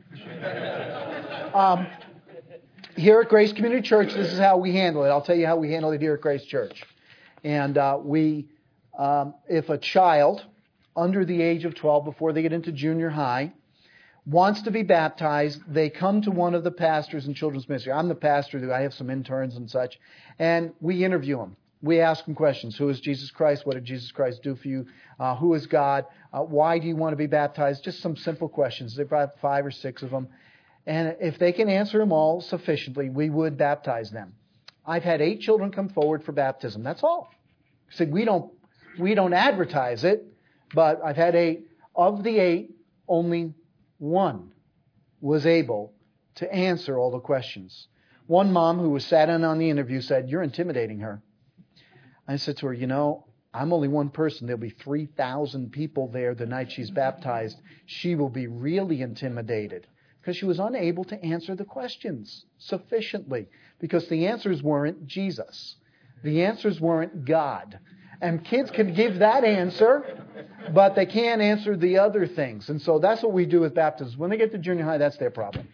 um, here at Grace Community Church, this is how we handle it. I'll tell you how we handle it here at Grace Church. And uh, we, um, if a child under the age of twelve, before they get into junior high, wants to be baptized, they come to one of the pastors in children's ministry. I'm the pastor. I have some interns and such. And we interview them. We ask them questions. Who is Jesus Christ? What did Jesus Christ do for you? Uh, who is God? Uh, why do you want to be baptized? Just some simple questions. They've got five or six of them. And if they can answer them all sufficiently, we would baptize them. I've had eight children come forward for baptism. That's all. So we don't we don't advertise it, but I've had eight. Of the eight, only one was able to answer all the questions. One mom who was sat in on the interview said, "You're intimidating her." I said to her, "You know, I'm only one person. There'll be three thousand people there the night she's baptized. She will be really intimidated." Because she was unable to answer the questions sufficiently. Because the answers weren't Jesus. The answers weren't God. And kids can give that answer, but they can't answer the other things. And so that's what we do with baptism. When they get to junior high, that's their problem.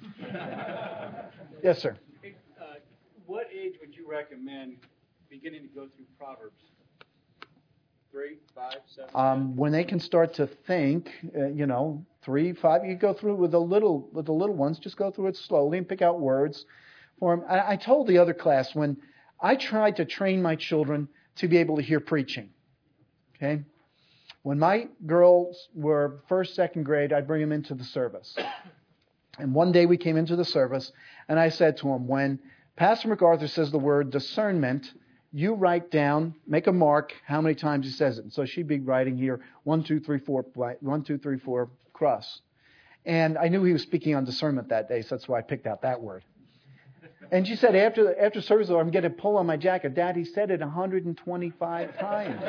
Yes, sir. Uh, what age would you recommend beginning to go through Proverbs? Three, five, seven? Um, when they can start to think, uh, you know, three, five, you go through it with the little with the little ones. Just go through it slowly and pick out words for them. I, I told the other class when I tried to train my children to be able to hear preaching. Okay, when my girls were first, second grade, I'd bring them into the service. And one day we came into the service, and I said to them, when Pastor MacArthur says the word discernment, you write down, make a mark, how many times he says it. And so she'd be writing here, one, two, three, four, one, two, three, four, cross. And I knew he was speaking on discernment that day, so that's why I picked out that word. And she said, after after service, I'm getting a pull on my jacket. Dad, he said it one hundred twenty-five times.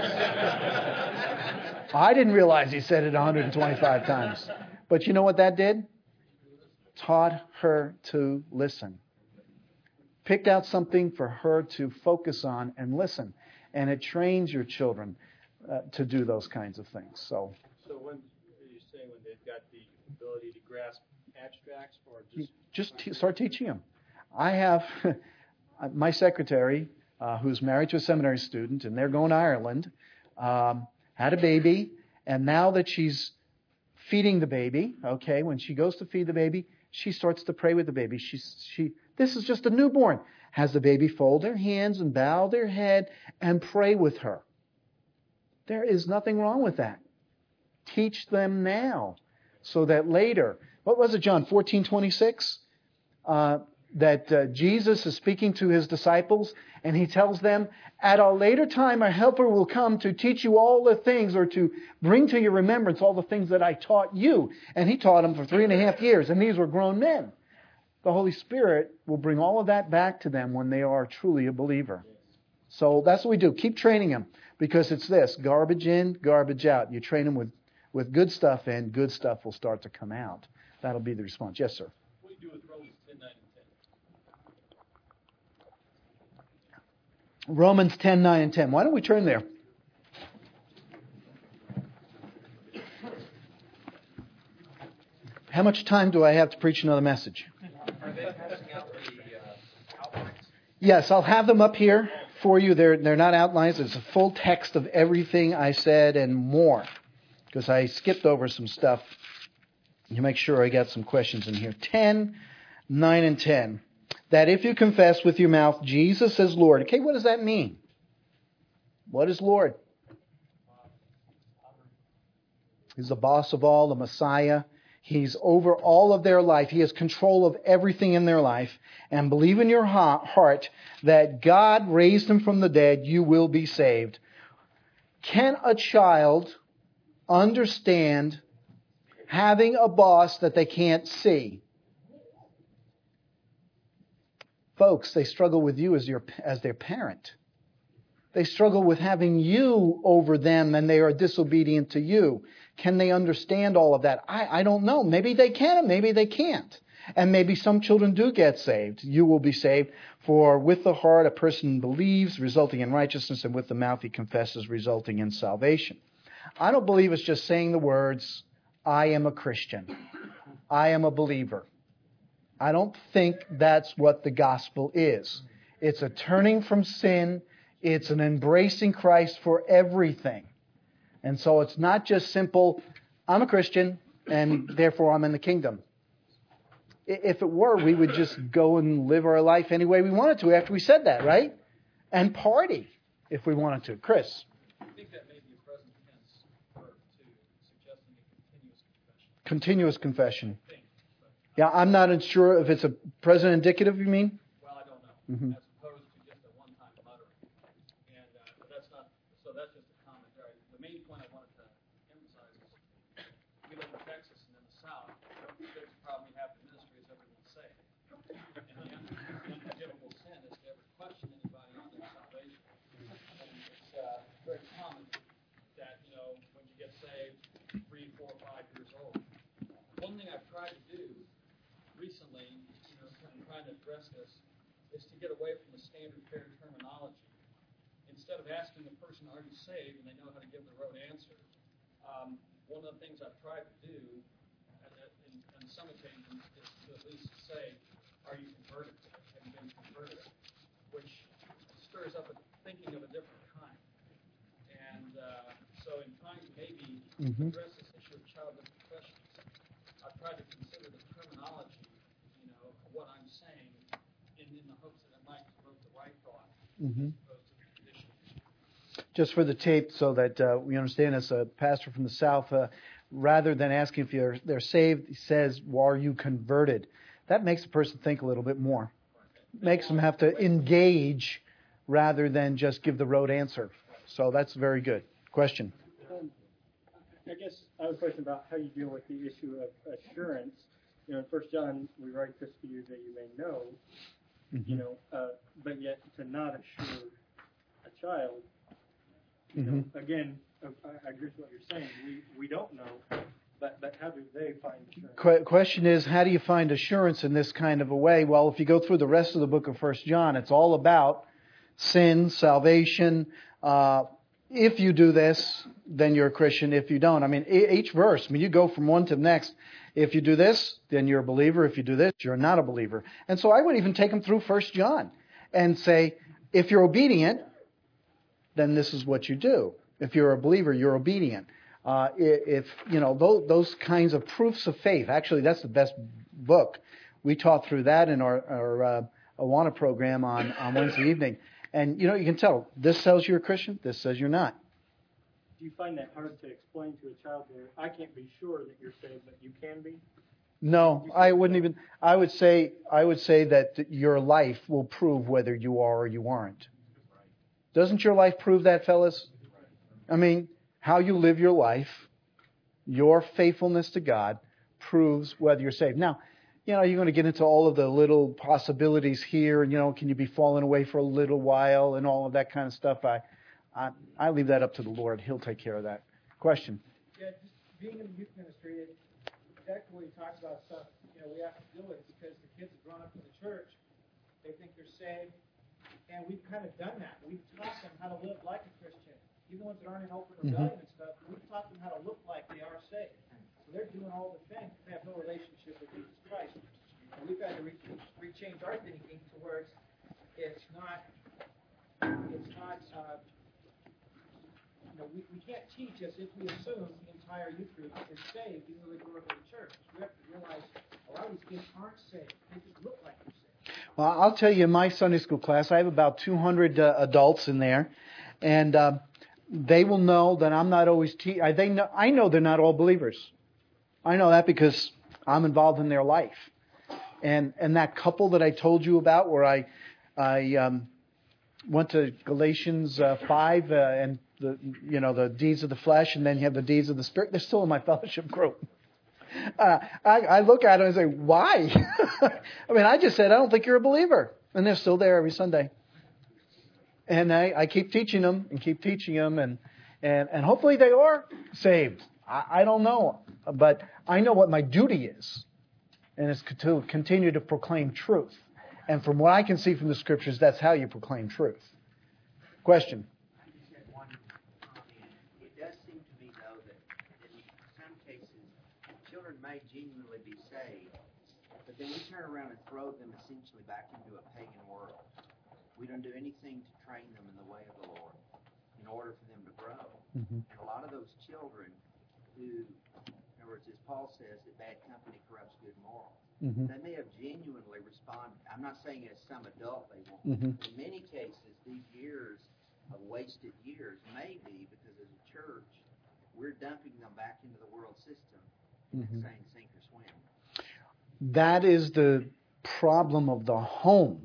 I didn't realize he said it one hundred twenty-five times. But you know what that did? Taught her to listen. Picked out something for her to focus on and listen. And it trains your children uh, to do those kinds of things. So, So when are you saying when they've got the ability to grasp abstracts or just... Just t- start teaching them. I have my secretary, uh, who's married to a seminary student, and they're going to Ireland, um, had a baby, and now that she's feeding the baby, okay, when she goes to feed the baby, She starts to pray with the baby. She, she, this is just a newborn. Has the baby fold their hands and bow their head and pray with her. There is nothing wrong with that. Teach them now so that later, what was it, John fourteen twenty-six? Uh, that uh, Jesus is speaking to his disciples and he tells them, at a later time a helper will come to teach you all the things, or to bring to your remembrance all the things that I taught you. And he taught them for three and a half years, and these were grown men. The Holy Spirit will bring all of that back to them when they are truly a believer. So that's what we do. Keep training them, because it's this, garbage in, garbage out. You train them with, with good stuff in, good stuff will start to come out. That'll be the response. Yes, sir. What do you do with Romans ten, nine, and ten? Romans ten, nine, and ten. Why don't we turn there? How much time do I have to preach another message? Are they passing out the uh, outlines? Yes, I'll have them up here for you. They're they're not outlines. It's a full text of everything I said and more, because I skipped over some stuff. You make sure I got some questions in here. ten, nine, and ten. That if you confess with your mouth Jesus as Lord. Okay, what does that mean? What is Lord? He's the boss of all, the Messiah. He's over all of their life. He has control of everything in their life. And believe in your heart that God raised him from the dead, you will be saved. Can a child understand having a boss that they can't see? Folks, they struggle with you as your as their parent. They struggle with having you over them and they are disobedient to you. Can they understand all of that? I, I don't know. Maybe they can, maybe they can't. And maybe some children do get saved. You will be saved. For with the heart a person believes, resulting in righteousness, and with the mouth he confesses, resulting in salvation. I don't believe it's just saying the words, I am a Christian. I am a believer. I don't think that's what the gospel is. It's a turning from sin. It's an embracing Christ for everything. And so it's not just simple, I'm a Christian, and therefore I'm in the kingdom. If it were, we would just go and live our life any way we wanted to after we said that, right? And party if we wanted to. Chris? I think that may be a present tense verb to suggesting a continuous confession. Continuous confession. I think, but Yeah, I'm not sure if it's a present indicative, you mean? Well, I don't know. Mm-hmm. As opposed to just a one-time muttering. And uh, but that's not. So that's just a commentary. The main point I wanted to emphasize is we live in Texas and in the South. The biggest problem we have in ministry is everyone's saved. And the un- the unforgivable sin is to ever question anybody on their salvation. And it's uh, very common that you know when you get saved, three, four, five years old. One thing I've tried to do recently, you know, kind of trying to address this, is to get away from the standard fair terminology. Instead of asking the person, are you saved, and they know how to give the rote answer, um, one of the things I've tried to do, and in, in some occasions, is to at least say, are you converted? Have you been converted? Which stirs up a thinking of a different kind. And uh, so in trying to maybe Mm-hmm. address this issue of childhood confessions, I've tried to consider the terminology, you know, of what I'm saying, in, in the hopes that it might provoke the right thought, Mm-hmm. as opposed to the condition. Just for the tape, so that uh, we understand, as a pastor from the South, uh, rather than asking if you're, they're saved, he says, well, are you converted? That makes a person think a little bit more. Makes them have to engage rather than just give the rote answer. So that's very good. Question? Um, I guess I have a question about how you deal with the issue of assurance. You know, in First John, we write this to you that you may know, Mm-hmm. you know, uh, but yet to not assure a child, you know, Mm-hmm. again, I, I agree with what you're saying. We we don't know, but but how do they find assurance? Qu- question is, how do you find assurance in this kind of a way? Well, if you go through the rest of the book of First John, it's all about sin, salvation. Uh, if you do this, then you're a Christian. If you don't, I mean, e- each verse, I mean, you go from one to the next. If you do this, then you're a believer. If you do this, you're not a believer. And so I would even take them through First John and say, if you're obedient, then this is what you do. If you're a believer, you're obedient. Uh, if, you know, those, those kinds of proofs of faith, actually, that's the best book. We taught through that in our, our uh, Awana program on, on Wednesday evening. And, you know, you can tell, this says you're a Christian, this says you're not. Do you find that hard to explain to a child there? I can't be sure that you're saved, but you can be? No, I wouldn't even, I would say, I would say that your life will prove whether you are or you aren't. Doesn't your life prove that, fellas? I mean, how you live your life, your faithfulness to God, proves whether you're saved. Now, you know, you're going to get into all of the little possibilities here, and, you know, can you be falling away for a little while and all of that kind of stuff. I, I, I leave that up to the Lord. He'll take care of that. Question? Yeah, just being in the youth ministry, it, exactly when you talk about stuff, you know, we have to deal with it because the kids have grown up in the church. They think they're saved, and we've kind of done that. We've taught them how to live like a Christian. Even the ones that aren't in open rebellion mm-hmm. and stuff, we've taught them how to look like they are saved. So they're doing all the things. They have no relationship with Jesus Christ. And we've got to re- rechange our thinking to where it's, it's not, it's not, uh, you know, we, we can't teach us if we assume the entire youth group is saved even though they grew up in the church. We have to realize a lot of these kids aren't saved. They just look like they're saved. Well, I'll tell you, in my Sunday school class, I have about two hundred uh, adults in there, and uh, they will know that I'm not always te- I, they know, I know they're not all believers. I know that because I'm involved in their life. And and that couple that I told you about where I I um, went to Galatians uh, five uh, and the you know the deeds of the flesh and then you have the deeds of the spirit, they're still in my fellowship group. Uh, I, I look at them and say, why? I mean, I just said, I don't think you're a believer. And they're still there every Sunday. And I, I keep teaching them and keep teaching them and, and, and hopefully they are saved. I, I don't know. But I know what my duty is. And it's to continue to proclaim truth. And from what I can see from the Scriptures, that's how you proclaim truth. Question? I just had one comment. It does seem to me, though, that in some cases, children may genuinely be saved, but then we turn around and throw them essentially back into a pagan world. We don't do anything to train them in the way of the Lord in order for them to grow. Mm-hmm. And a lot of those children who, in other words, as Paul says, that bad company corrupts good morals. Mm-hmm. They may have genuinely responded. I'm not saying as some adult they won't. Mm-hmm. In many cases, these years of wasted years may be because as a church, we're dumping them back into the world system and mm-hmm. saying sink or swim. That is the problem of the home.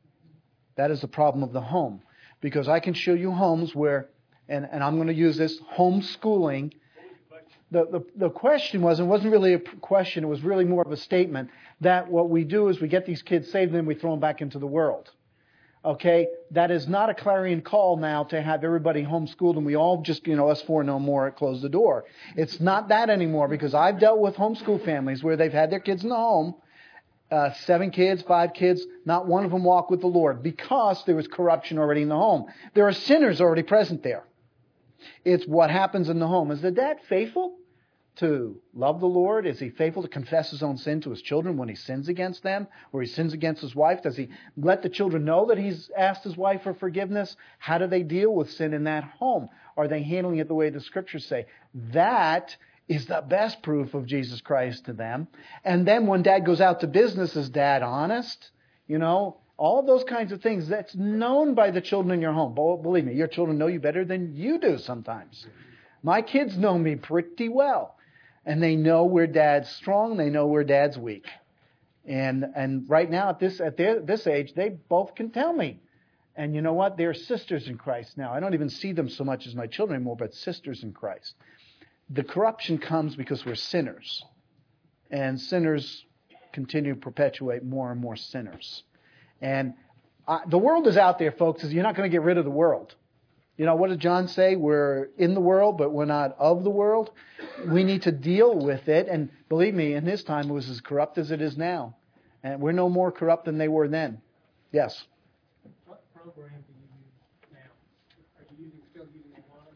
That is the problem of the home. Because I can show you homes where, and, and I'm going to use this, homeschooling. The, the, the question was, it wasn't really a question, it was really more of a statement, that what we do is we get these kids saved and then we throw them back into the world. Okay? That is not a clarion call now to have everybody homeschooled and we all just, you know, us four no more, close the door. It's not that anymore because I've dealt with homeschool families where they've had their kids in the home, Uh, seven kids, five kids, not one of them walk with the Lord because there was corruption already in the home. There are sinners already present there. It's what happens in the home. Is the dad faithful to love the Lord? Is he faithful to confess his own sin to his children when he sins against them or he sins against his wife? Does he let the children know that he's asked his wife for forgiveness? How do they deal with sin in that home? Are they handling it the way the Scriptures say? That is the best proof of Jesus Christ to them. And then when dad goes out to business, is dad honest? You know, all of those kinds of things. That's known by the children in your home. Believe me, your children know you better than you do sometimes. My kids know me pretty well. And they know where dad's strong. They know where dad's weak. And and right now at this at their, this age, they both can tell me. And you know what? They're sisters in Christ now. I don't even see them so much as my children anymore, but sisters in Christ. The corruption comes because we're sinners. And sinners continue to perpetuate more and more sinners. And uh, the world is out there, folks. You're not going to get rid of the world. You know, what did John say? We're in the world, but we're not of the world. We need to deal with it. And believe me, in his time, it was as corrupt as it is now. And we're no more corrupt than they were then. Yes? What program do you use now? Are you using, still using Awana?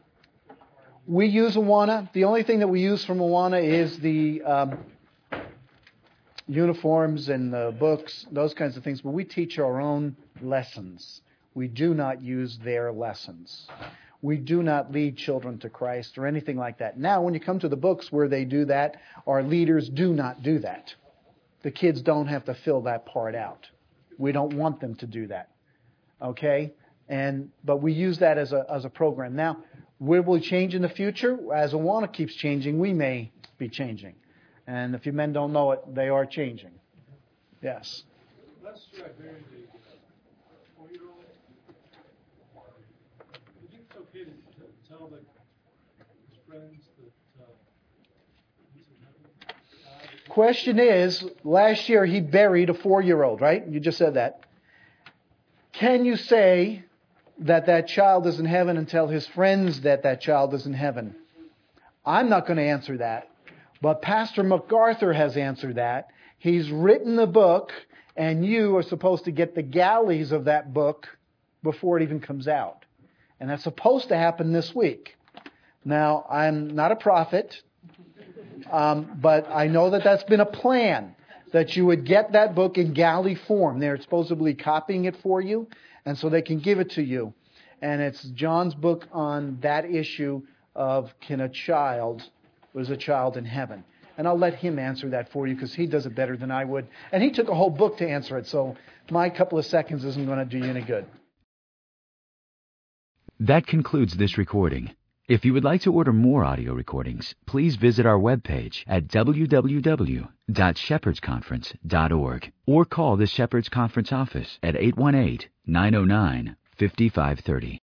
We use Awana. The only thing that we use from Awana is the um, uniforms and the books, those kinds of things. But we teach our own lessons. We do not use their lessons. We do not lead children to Christ or anything like that. Now, when you come to the books where they do that, our leaders do not do that. the kids don't have to fill that part out. We don't want them to do that. Okay? And but we use that as a as a program. Now, will we change in the future? As Awana keeps changing, we may be changing. And if you men don't know it, they are changing. Yes. Last year I buried a four-year-old. Do you think it's okay to t- tell the, his friends that uh, he's in heaven? Uh, Question is, last year he buried a four-year-old, right? You just said that. Can you say that that child is in heaven and tell his friends that that child is in heaven? I'm not going to answer that. But Pastor MacArthur has answered that. He's written the book, and you are supposed to get the galleys of that book before it even comes out. And that's supposed to happen this week. Now, I'm not a prophet, um, but I know that that's been a plan, that you would get that book in galley form. They're supposedly copying it for you, and so they can give it to you. And it's John's book on that issue of can a child, was a child in heaven? And I'll let him answer that for you because he does it better than I would. And he took a whole book to answer it, so my couple of seconds isn't going to do you any good. That concludes this recording. If you would like to order more audio recordings, please visit our webpage at w w w dot shepherds conference dot org or call the Shepherds Conference office at eight one eight, nine oh nine, five five three oh.